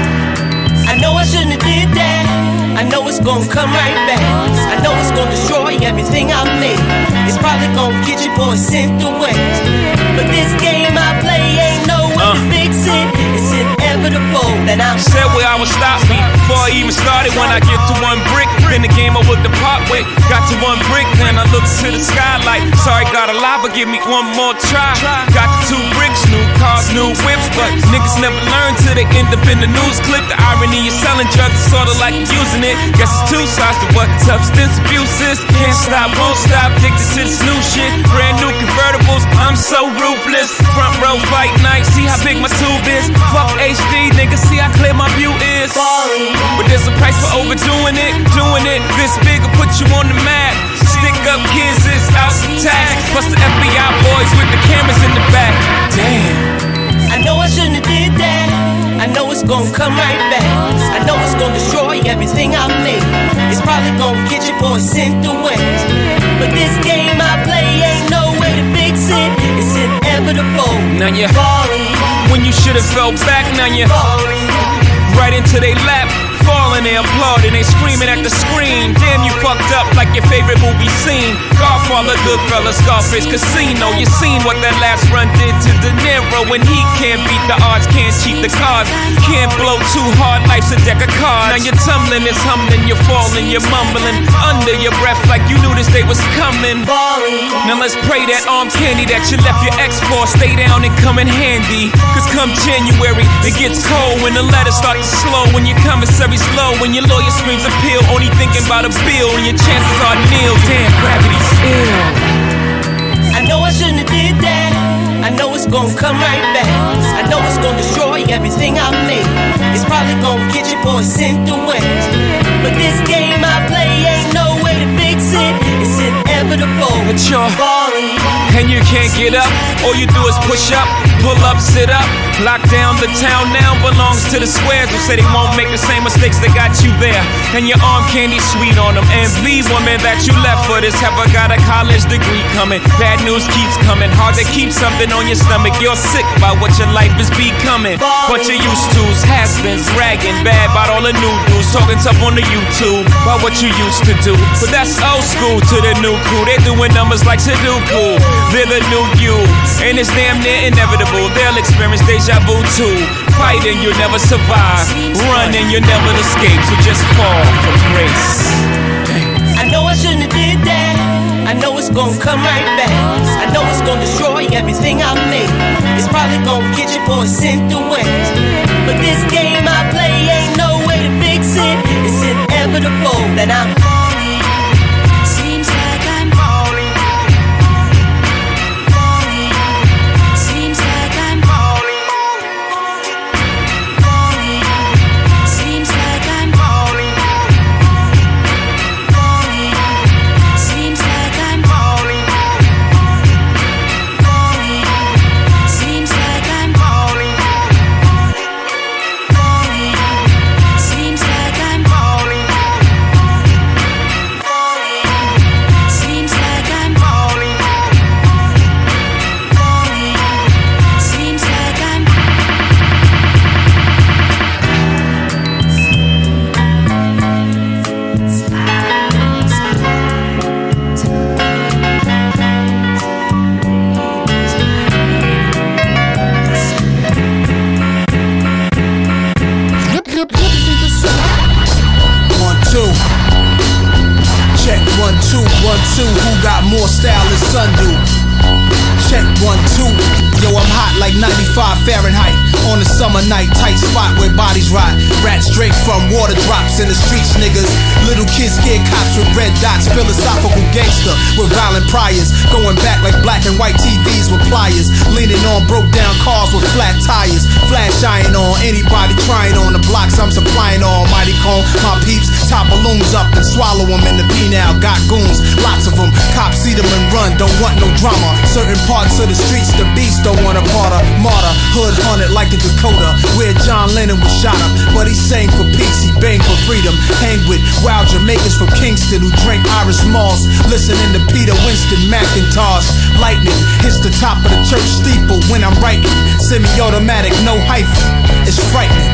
I know I shouldn't have did that. I know it's gonna come right back. I know it's gonna destroy everything I made. It's probably gonna get your boy sent away. But this game I play ain't no way uh. to fix it. It's inevitable that I'm said where I would stop me before I even started. When I get to one brick, then the game I would depart with. Got to one brick, then I look to the sky like, sorry, gotta lie, but give me one more try. Got the two bricks, new cars, new whips, but niggas never learn till they end up in the news clip. The irony is selling drugs is sorta like using it. Guess it's two sides to what substance abuse is. Can't stop, won't stop, addicted to this new shit. Brand new convertibles, I'm so ruthless. Front row fight night, see how big my tube is. Fuck H D, nigga, see how clear my view is. But there's a price for overdoing it. Doing it this big will put you on the map. Stick up kids is out to tax. Plus the F B I boys with the cameras in the back. Damn, I know I shouldn't have did that. I know it's gonna come right back. I know it's gonna destroy everything I made. It's probably gonna get your boy sent away. But this game I play ain't no way to fix it. It's inevitable. Now you're falling when you should've fell back. Now you're falling right into their lap. Falling, they applauding, they screaming at the screen. Damn, you fucked up like your favorite movie scene. Godfather, Goodfellas, Scarface, Casino. You seen what that last run did to De Niro. When he can't beat the odds, can't cheat the cards. Can't blow too hard, life's a deck of cards. Now you're tumbling, it's humbling, you're falling, you're mumbling under your breath like you knew this day was coming. Now let's pray that arm candy that you left your ex for stay down and come in handy. Cause come January, it gets cold when the letters start to slow. When your commissary's low, when your lawyer screams appeal, only thinking about a bill, and your chances are nil. Damn, gravity's ill. I know I shouldn't have did that. I know it's gonna come right back. I know it's gonna destroy everything I made. It's probably gonna get your boy sent away. But this game I play ain't no way to fix it. It's inevitable. But you're falling, and you can't get up. All you do is push up, pull up, sit up. Lock down the town now belongs to the squares who say they won't make the same mistakes that got you there. And your arm candy sweet on them. And the woman that you left for this ever got a college degree coming. Bad news keeps coming. Hard to keep something on your stomach. You're sick by what your life is becoming. But you used to's, has-beens, bragging bad about all the new dudes. Talking tough on the YouTube about what you used to do. But that's old school to the new crew. They doing numbers like Sudoku. They're the new you. And it's damn near inevitable. They'll experience deja vu too. Fighting, you'll never survive. Running, you'll never escape. So just fall from grace. I know I shouldn't have did that. I know it's gonna come right back. I know it's gonna destroy everything I made. It's probably gonna get your boy sent away. But this game I play ain't no way to fix it. It's inevitable that I'm falling. Seems like I'm falling. Falling. Seems like I'm falling. Falling. Seems like I'm falling. Falling. Seems like I'm falling. Falling. Seems like I'm falling. Falling. Seems like I'm falling. Falling. Seems like I'm falling. Falling. Seems like I'm One, two. Check one, two, one, two. Who got more style than Sun do? Check Check one, two. Yo, I'm hot like ninety-five Fahrenheit. On a summer night, tight spot where bodies rot. Rats drink from water drops in the streets, niggas. Little kids scared cops with red dots. Philosophical gangster with violent priors. Going back like black and white T Vs with pliers. Leaning on broke down cars with flat tires. Flash iron on anybody trying on the blocks I'm supplying. Almighty cone, my peeps top balloons up and swallow them in the P-now. Got goons, lots of them. Cops see them and run, don't want no drama. Certain parts of the streets, the beast don't want a part of. Martyr, hood hunted like the Dakota, where John Lennon was shot up. But he sang for peace, he banged for freedom. Hang with wild Jamaicans from Kingston who drink Irish Moss. Listening to Peter Winston McIntosh. Lightning hits the top of the church steeple when I'm writing. Semi-automatic, no hyphen, it's frightening.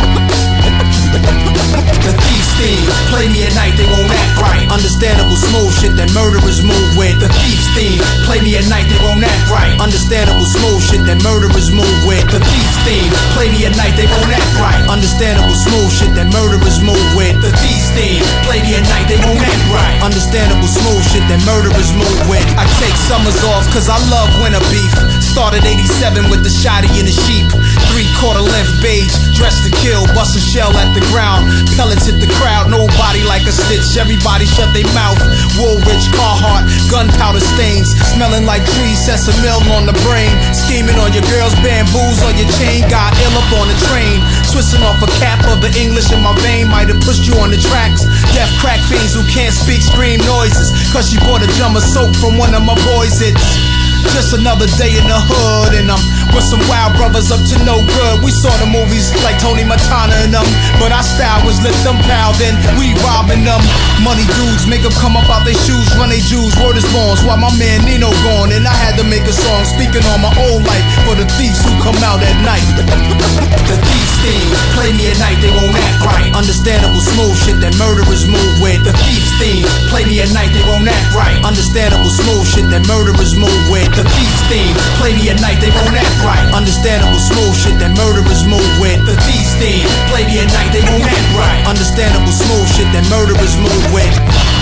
The thief's theme, play me at night, they won't act right. Understandable smooth shit that murderers move with. The thief's theme, play me at night, they won't act right. Understandable smooth shit that murderers move with. The thief's theme, play me at night, they won't act right. Understandable smooth shit that murderers move with. The thief's theme, play me at night, they won't act right. Understandable smooth shit that murderers move with. I take summers off cause I love winter beef. Started eighty-seven with the shotty and the sheep. Three quarter length beige, dressed to kill, bust a shell at the ground. Pellets hit the crowd, nobody like a stitch. Everybody shut their mouth. Woolrich, Carhartt, gunpowder stains. Smelling like trees, sesame on the brain. Scheming on your girls, bamboos on your chain. Got ill up on the train. Twisting off a cap of the English in my vein. Might have pushed you on the tracks. Deaf crack fiends who can't speak scream noises. Cause she bought a jar of soap from one of my boys. It's just another day in the hood, and I'm with some wild brothers up to no good. We saw the movies like Tony Montana and them, but our style was let them pound, then we robbing them. Money dudes make them come up out their shoes, run they Jews, word is born. While my man Nino gone, and I had to make a song speaking on my old life for the thieves who come out at night. The thief's theme, play me at night, they won't act right. Understandable smooth shit that murderers move with. The thief's theme, play me at night, they won't act right. Understandable smooth shit that murderers move with. The thief's theme, play me at night, they won't act right. Understandable smooth shit that murderers move with. The thief's theme, play me at night, they won't act right. Understandable smooth shit that murderers move with.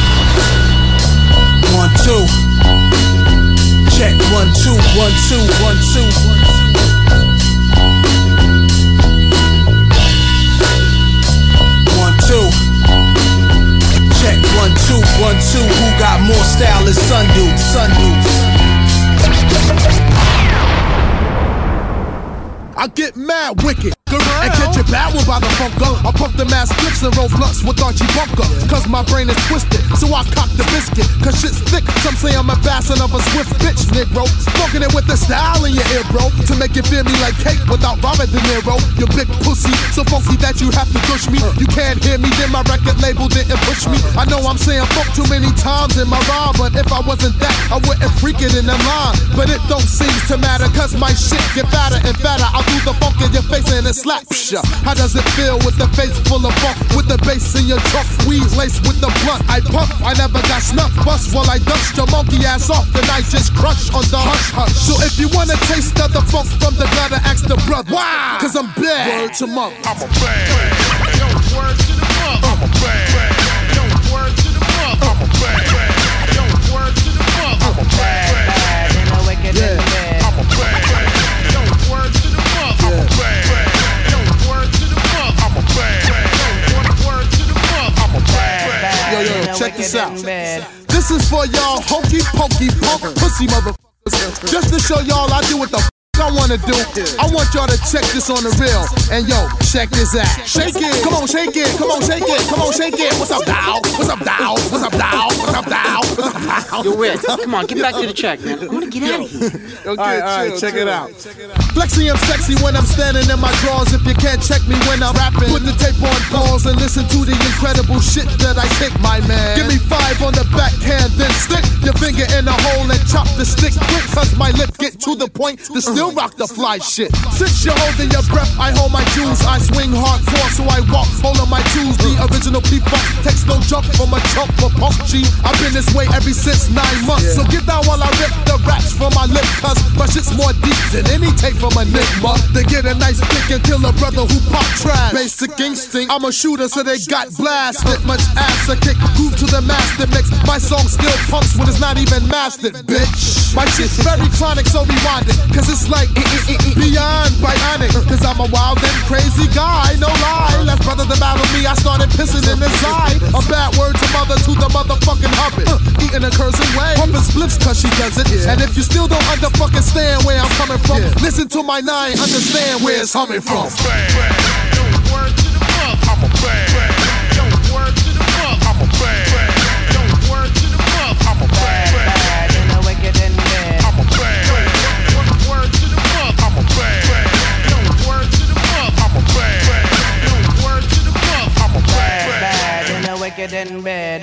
One, two. Check one, two, one, two, one, two. One, two. Check one, two, one, two. Who got more style than Sundu? Sundu. I get mad wicked and catch a bad one by the funker. I pump the mass spliffs and roll blunts with Archie Bunker. Cause my brain is twisted, so I cock the biscuit. Cause shit's thick, some say I'm a bastard of a swift bitch, Negro. Smoking it with the style in your ear, bro. To make you feel me like cake without Robert De Niro. You big pussy, so funky that you have to push me. You can't hear me, then my record label didn't push me. I know I'm saying fuck too many times in my rhyme, but if I wasn't that, I wouldn't freak it in the line. But it don't seem to matter, cause my shit get fatter and fatter. I'll do the funk in your face and it slap. How does it feel with the face full of funk? With the bass in your trunk, weed laced with the blunt. I pump, I never got snuff. Bust while I dust your monkey ass off, then I just crush on the hush hush. So if you wanna taste of the funk from the gutter, ask the brother. Wow, cause I'm bad. Word to monk. I'm a bad. Yo, word to the monk. I'm a bad. Yo, word to the monk. I'm a bad. Yo, word to the monk. I'm a bad. Bad and a wicked in the bed. I'm a bad. Yo, word to the monk. I'm a bad. Yo, yo, check this out. This is for y'all hokey pokey punk pussy motherfuckers. Just to show y'all I do what the f I wanna do. I want y'all to check this on the real. And yo, check this out. Shake it, come on, shake it, come on, shake it, come on, shake it. What's up, Dow? What's up, Dow? What's up, Dow? What's up, Dow? What's up, Dow? Yo, Wiz, come on, get back to the check, man. I wanna get out of here. Okay, all right, all right, check it out. Flexing, I'm sexy when I'm standing in my drawers. If you can't check me when I'm rapping, put the tape on pause and listen to the incredible shit that I kick, my man. Give me five on the backhand, then stick your finger in the hole and chop the stick quick. Cause my lips get to the point to still still rock the fly shit. Since you're holding your breath, I hold my jewels. I swing hardcore, so I walk, holding my jewels. The original P-Funk takes no jump from a chump for punk G. I've been this way every since nine months. So get down while I rip the raps from my lip, cuz my shit's more deep than any tape from a Nigma. They get a nice pick and kill a brother who pop trash. Basic instinct, I'm a shooter, so they got blasted. Much ass a kick, groove to the master mix. My song still pumps when it's not even mastered, bitch. My shit's very chronic, so rewind it, cause it's like beyond bionic. Cause I'm a wild and crazy guy, no lie. Last brother to battle me, I started pissing in his eye. A bad word to mother to the motherfucking hubbard. Uh, eating a cursing way, pumping spliffs cause she does it. Yeah. And if you still don't underfucking stand where I'm coming from, yeah. Listen to my nine, understand where it's coming from. I'm a bad. Don't word to the fuck, I'm a bad. Don't word to the fuck, I'm a bad. Don't word to the fuck, I'm a bad. Bad in the wicked and bad. I'm a bad. Don't word to the fuck, I'm a bad. Don't word to the fuck, I'm a bad. Don't word to the fuck, I'm a bad. Bad in the wicked and bad.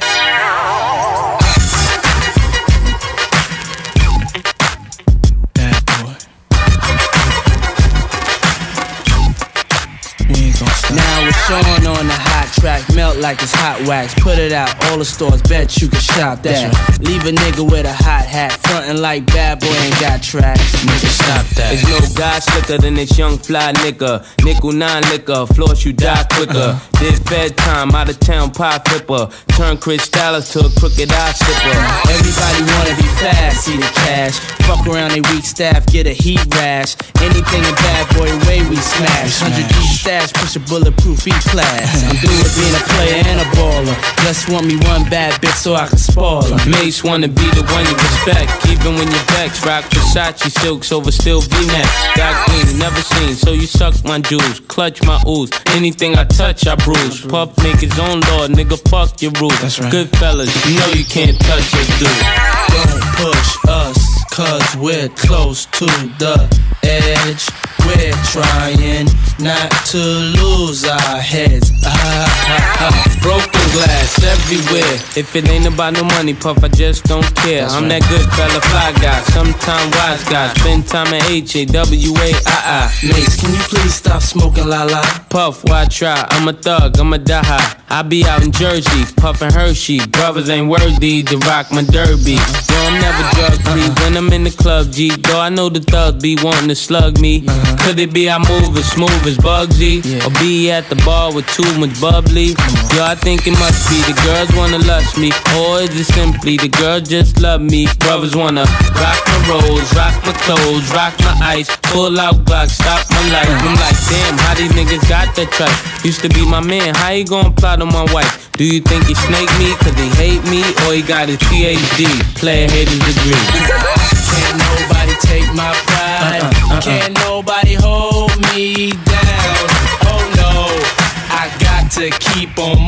Now it's Sean on the hot track, melt like it's hot wax. Put it out, all the stores, bet you can shop that. Right. Leave a nigga with a hot hat, frontin' like bad boy ain't got tracks. Nigga, stop that. There's no guy slicker than this young fly nigga. Nickel nine liquor, floss you die quicker. Uh-huh. Did fed time, out of town pie flipper. Turn Chris Dallas to a crooked eye slipper. Everybody wanna be fast, see the cash. Fuck around they weak staff, get a heat rash. Anything in bad boy way we smash. Hundred G stash, push a bulletproof E-class. I'm through with being a player and a baller. Just want me one bad bitch so I can spoil her. Mace wanna be the one you respect, even when you're vexed. Rock Versace silks over still V-neck. Got green, never seen, so you suck my jewels. Clutch my ooze, anything I touch I bruise. Puff niggas on law, nigga fuck your rules. That's right. Good fellas, you know you can't touch your dude. Don't push us, cause we're close to the edge. We're trying not to lose our heads. Ah, ah, ah. Broken glass everywhere. If it ain't about no money, Puff, I just don't care. That's I'm right. That good fella, fly guy, sometime wise guy. Spend time at H A W A I I. Mace, can you please stop smoking la la? Puff, why try? I'm a thug, I'm a die high. I be out in Jersey, puffin' Hershey. Brothers ain't worthy to rock my derby. Yo, I'm never drug free when I'm in the club, G. Though I know the thugs be wanting to slug me. Uh-huh. Could it be I move as smooth as Bugsy? Yeah. Or be at the bar with too much bubbly? Yo, I think it must be the girls wanna lust me. Or is it simply the girls just love me? Brothers wanna rock my rolls, rock my clothes, rock my ice. Pull out Glock, stop my life. I'm like, damn, how these niggas got that trust? Used to be my man, how he gon' plot on my wife? Do you think he snake me cause he hate me? Or he got his P H D, player haters degree? Can't nobody take my pride. Uh-uh, uh-uh. Can't nobody hold me down. Oh no, I got to keep on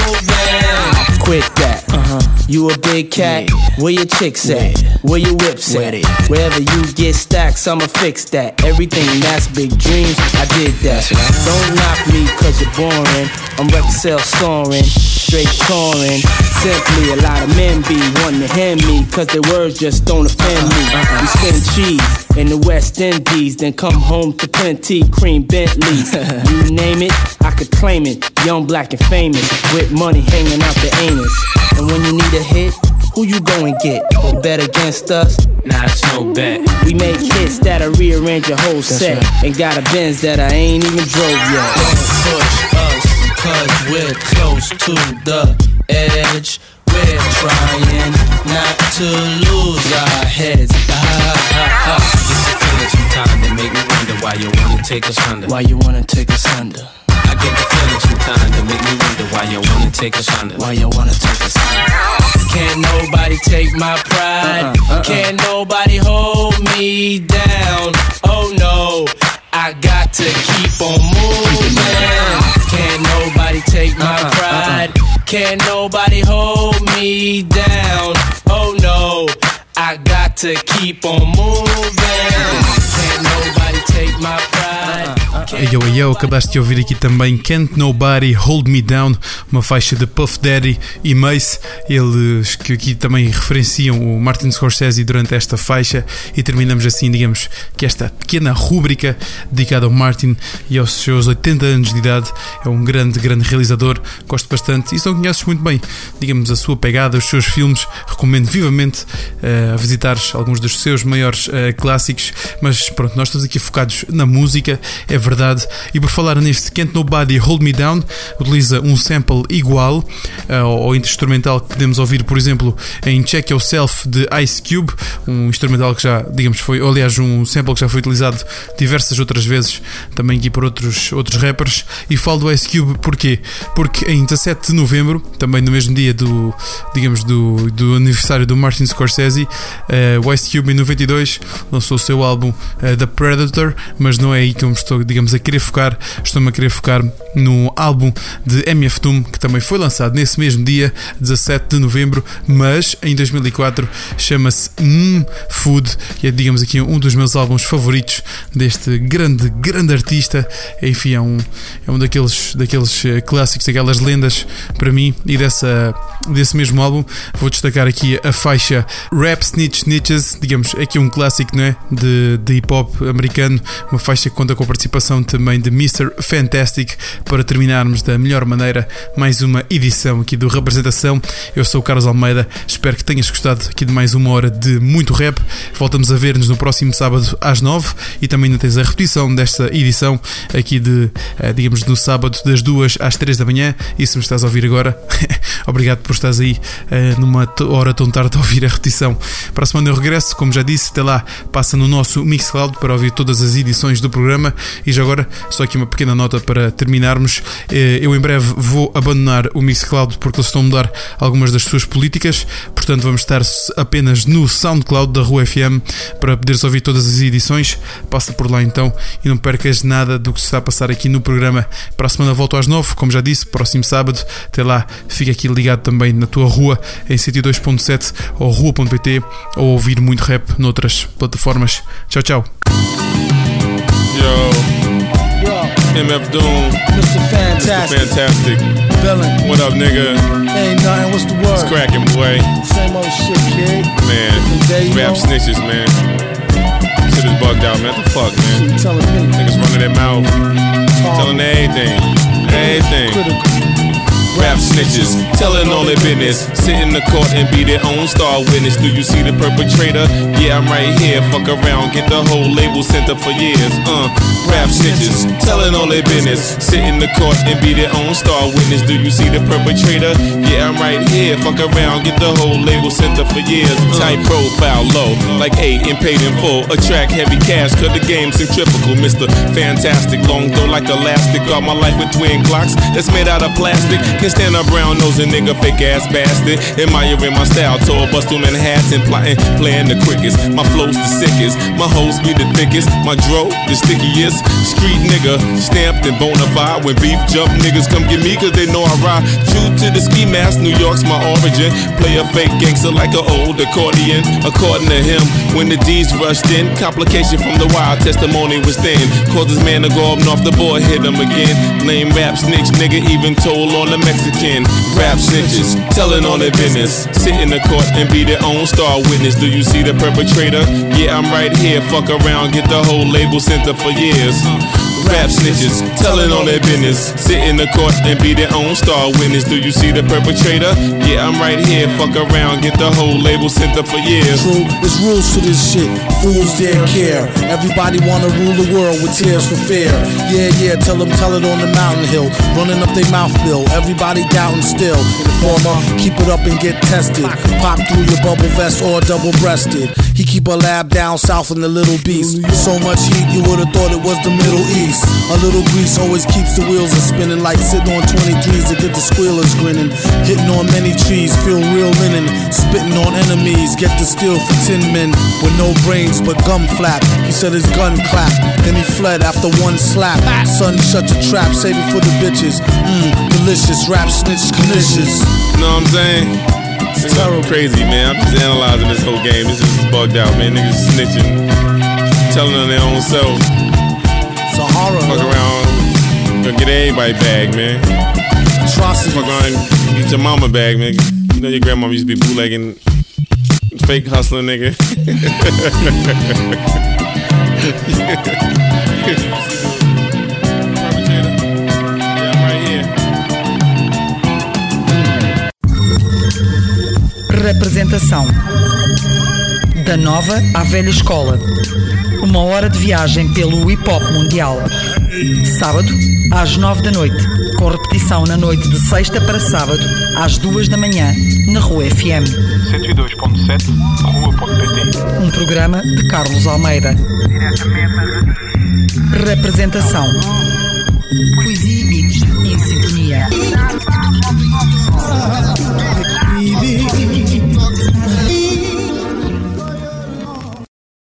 moving. Quit that. Uh-huh. You a big cat? Yeah. Where your chicks at? Yeah. Where your whips at? Wherever you get stacks, I'ma fix that. Everything that's big dreams, I did that. Don't knock me cause you're boring. I'm Rexel soaring, straight touring. Simply a lot of men be wanting to hand me cause their words just don't offend me. We spend cheese in the West Indies, then come home to plenty cream Bentleys. You name it, I could claim it. Young, black, and famous, with money hanging out the anus. And when you need a hit, who you go and get? Bet against us? Nah, it's no bet. We make hits that'll rearrange your whole That's set. Right. And got a Benz that I ain't even drove yet. Don't push us, cause we're close to the edge. We're trying not to lose our heads. Ah, ah, ah. I get the feeling sometimes that make me wonder why you wanna take us under. Why you wanna take us under? I get the feeling sometimes that make me wonder why you wanna take us under. Why you wanna take us under? Can't nobody take my pride. Uh-uh, uh-uh. Can't nobody hold me down. Oh no, I got to keep on moving. Can't nobody take my uh-uh, pride. Uh-uh. Can't nobody hold me down. Oh no, I got to keep on moving. Can't nobody take my pride. Ayo, ayo, acabaste de ouvir aqui também Can't Nobody Hold Me Down, uma faixa de Puff Daddy e Mace, eles que aqui também referenciam o Martin Scorsese durante esta faixa, e terminamos assim, digamos, que esta pequena rúbrica dedicada ao Martin e aos seus oitenta anos de idade. É um grande, grande realizador, gosto bastante, e se não conheces muito bem, digamos, a sua pegada, os seus filmes, recomendo vivamente uh, a visitares alguns dos seus maiores uh, clássicos. Mas pronto, nós estamos aqui focados na música, é verdade, e por falar neste Can't Nobody Hold Me Down, utiliza um sample igual uh, ao instrumental que podemos ouvir, por exemplo, em Check Yourself de Ice Cube, um instrumental que já, digamos, foi, aliás, um sample que já foi utilizado diversas outras vezes também aqui por outros, outros rappers. E falo do Ice Cube porquê? Porque em dezassete de novembro, também no mesmo dia do, digamos, do, do aniversário do Martin Scorsese, uh, o Ice Cube em noventa e dois lançou o seu álbum uh, The Predator, mas não é aí que eu me estou, digamos, a querer focar. Estou-me a querer focar no álbum de M F Doom, que também foi lançado nesse mesmo dia, dezassete de novembro, mas em dois mil e quatro, chama-se Mmm Food, e é, digamos, aqui um dos meus álbuns favoritos deste grande, grande artista. Enfim, é um, é um daqueles, daqueles clássicos, daquelas lendas para mim, e dessa, desse mesmo álbum vou destacar aqui a faixa Rap Snitch Snitches, digamos, aqui um clássico, não é? De, de hip-hop americano, uma faixa que conta com a participação também de mister Fantastic, para terminarmos da melhor maneira mais uma edição aqui do Representação. Eu sou o Carlos Almeida, espero que tenhas gostado aqui de mais uma hora de muito rap. Voltamos a ver-nos no próximo sábado às nove, e também ainda tens a repetição desta edição aqui de, digamos, no sábado das duas às três da manhã, e se me estás a ouvir agora, obrigado por estares aí numa hora tão tarde a ouvir a repetição. Para a semana eu regresso, como já disse, até lá passa no nosso Mixcloud para ouvir todas as edições do programa. E já agora, só aqui uma pequena nota para terminarmos, eu em breve vou abandonar o Mixcloud porque eles estão a mudar algumas das suas políticas, portanto vamos estar apenas no SoundCloud da Rua F M para poderes ouvir todas as edições. Passa por lá então e não percas nada do que se está a passar aqui no programa. Para a semana volto às nove, como já disse, próximo sábado. Até lá, fica aqui ligado também na tua rua em cento e dois ponto sete ou rua ponto pt, ou ouvir muito rap noutras plataformas. Tchau, tchau. Yo, Yo. M F Doom, mister Fantastic, mister Fantastic. Villain. What up, nigga? Ain't nothing, what's the word? It's cracking, boy. Same old shit, kid. Man, day, rap know? snitches, man. Shit is bugged out, man. What the fuck, man? Shit, telling me. Niggas running their mouth, Talk. telling everything, everything. Critical. Rap snitches, telling all their business. Sit in the court and be their own star witness. Do you see the perpetrator? Yeah, I'm right here. Fuck around, get the whole label sent up for years. Uh, rap snitches, telling all their business. Sit in the court and be their own star witness. Do you see the perpetrator? Yeah, I'm right here. Fuck around, get the whole label sent up for years. Uh. Tight profile, low, like eight and paid in full. Attract heavy cash, cut the game centrifugal. Mister Fantastic, long though like elastic. Got my life with twin clocks that's made out of plastic. Can't stand a brown nosing nigga, fake ass bastard. Admiring my style, tall bust on Manhattan, plotting, playing the quickest. My flow's the sickest, my hoes be the thickest. My dro, the stickiest. Street nigga, stamped and bona fide. When beef jump, niggas come get me cause they know I ride. True to the ski mask, New York's my origin. Play a fake gangster like an old accordion. According to him, when the D's rushed in, complication from the wild testimony was thin. Caused this man to go up and off the board, hit him again. Lame rap snitch nigga, even told on the Mexican. Rap snitches, telling all their business. Sit in the court and be their own star witness. Do you see the perpetrator? Yeah, I'm right here. Fuck around, get the whole label sent up for years. Rap snitches, telling all their business. Sit in the court and be their own star witness. Do you see the perpetrator? Yeah, I'm right here. Fuck around, get the whole label sent up for years. True, there's rules to this shit. Fools dare care. Everybody wanna rule the world with tears for fear. Yeah, yeah, tell them, tell it on the mountain hill. Running up their mouth bill. Everybody doubting still. Informer, keep it up and get tested. Pop through your bubble vest or double breasted. He keep a lab down south in the Little Beast. So much heat, you would've thought it was the Middle East. A little grease always keeps the wheels a spinning, like sitting on twenty-threes to get the squealers grinning. Hitting on many trees, feel real linen. Spitting on enemies, get the steel for tin men. With no brains but gum flap. He said his gun clapped, then he fled after one slap. Son, shut your trap, save it for the bitches. Mmm, delicious, rap snitch, delicious. Know what I'm saying? It's terrible. Crazy, man. I'm just analyzing this whole game. This is bugged out, man. Niggas snitching, telling on their own self. a horror. Fuck around, gonna get everybody bag, man. Trust me. Fuck around, get your mama bag, man. You know your grandma used to be bootlegging, fake hustling, nigga. Representação da nova à velha escola. Uma hora de viagem pelo hip hop mundial. Sábado às nove da noite, com repetição na noite de sexta para sábado às duas da manhã na Rua F M cento e dois ponto sete, rua ponto pt. Um programa de Carlos Almeida. Representação. Poesia e beats em sintonia.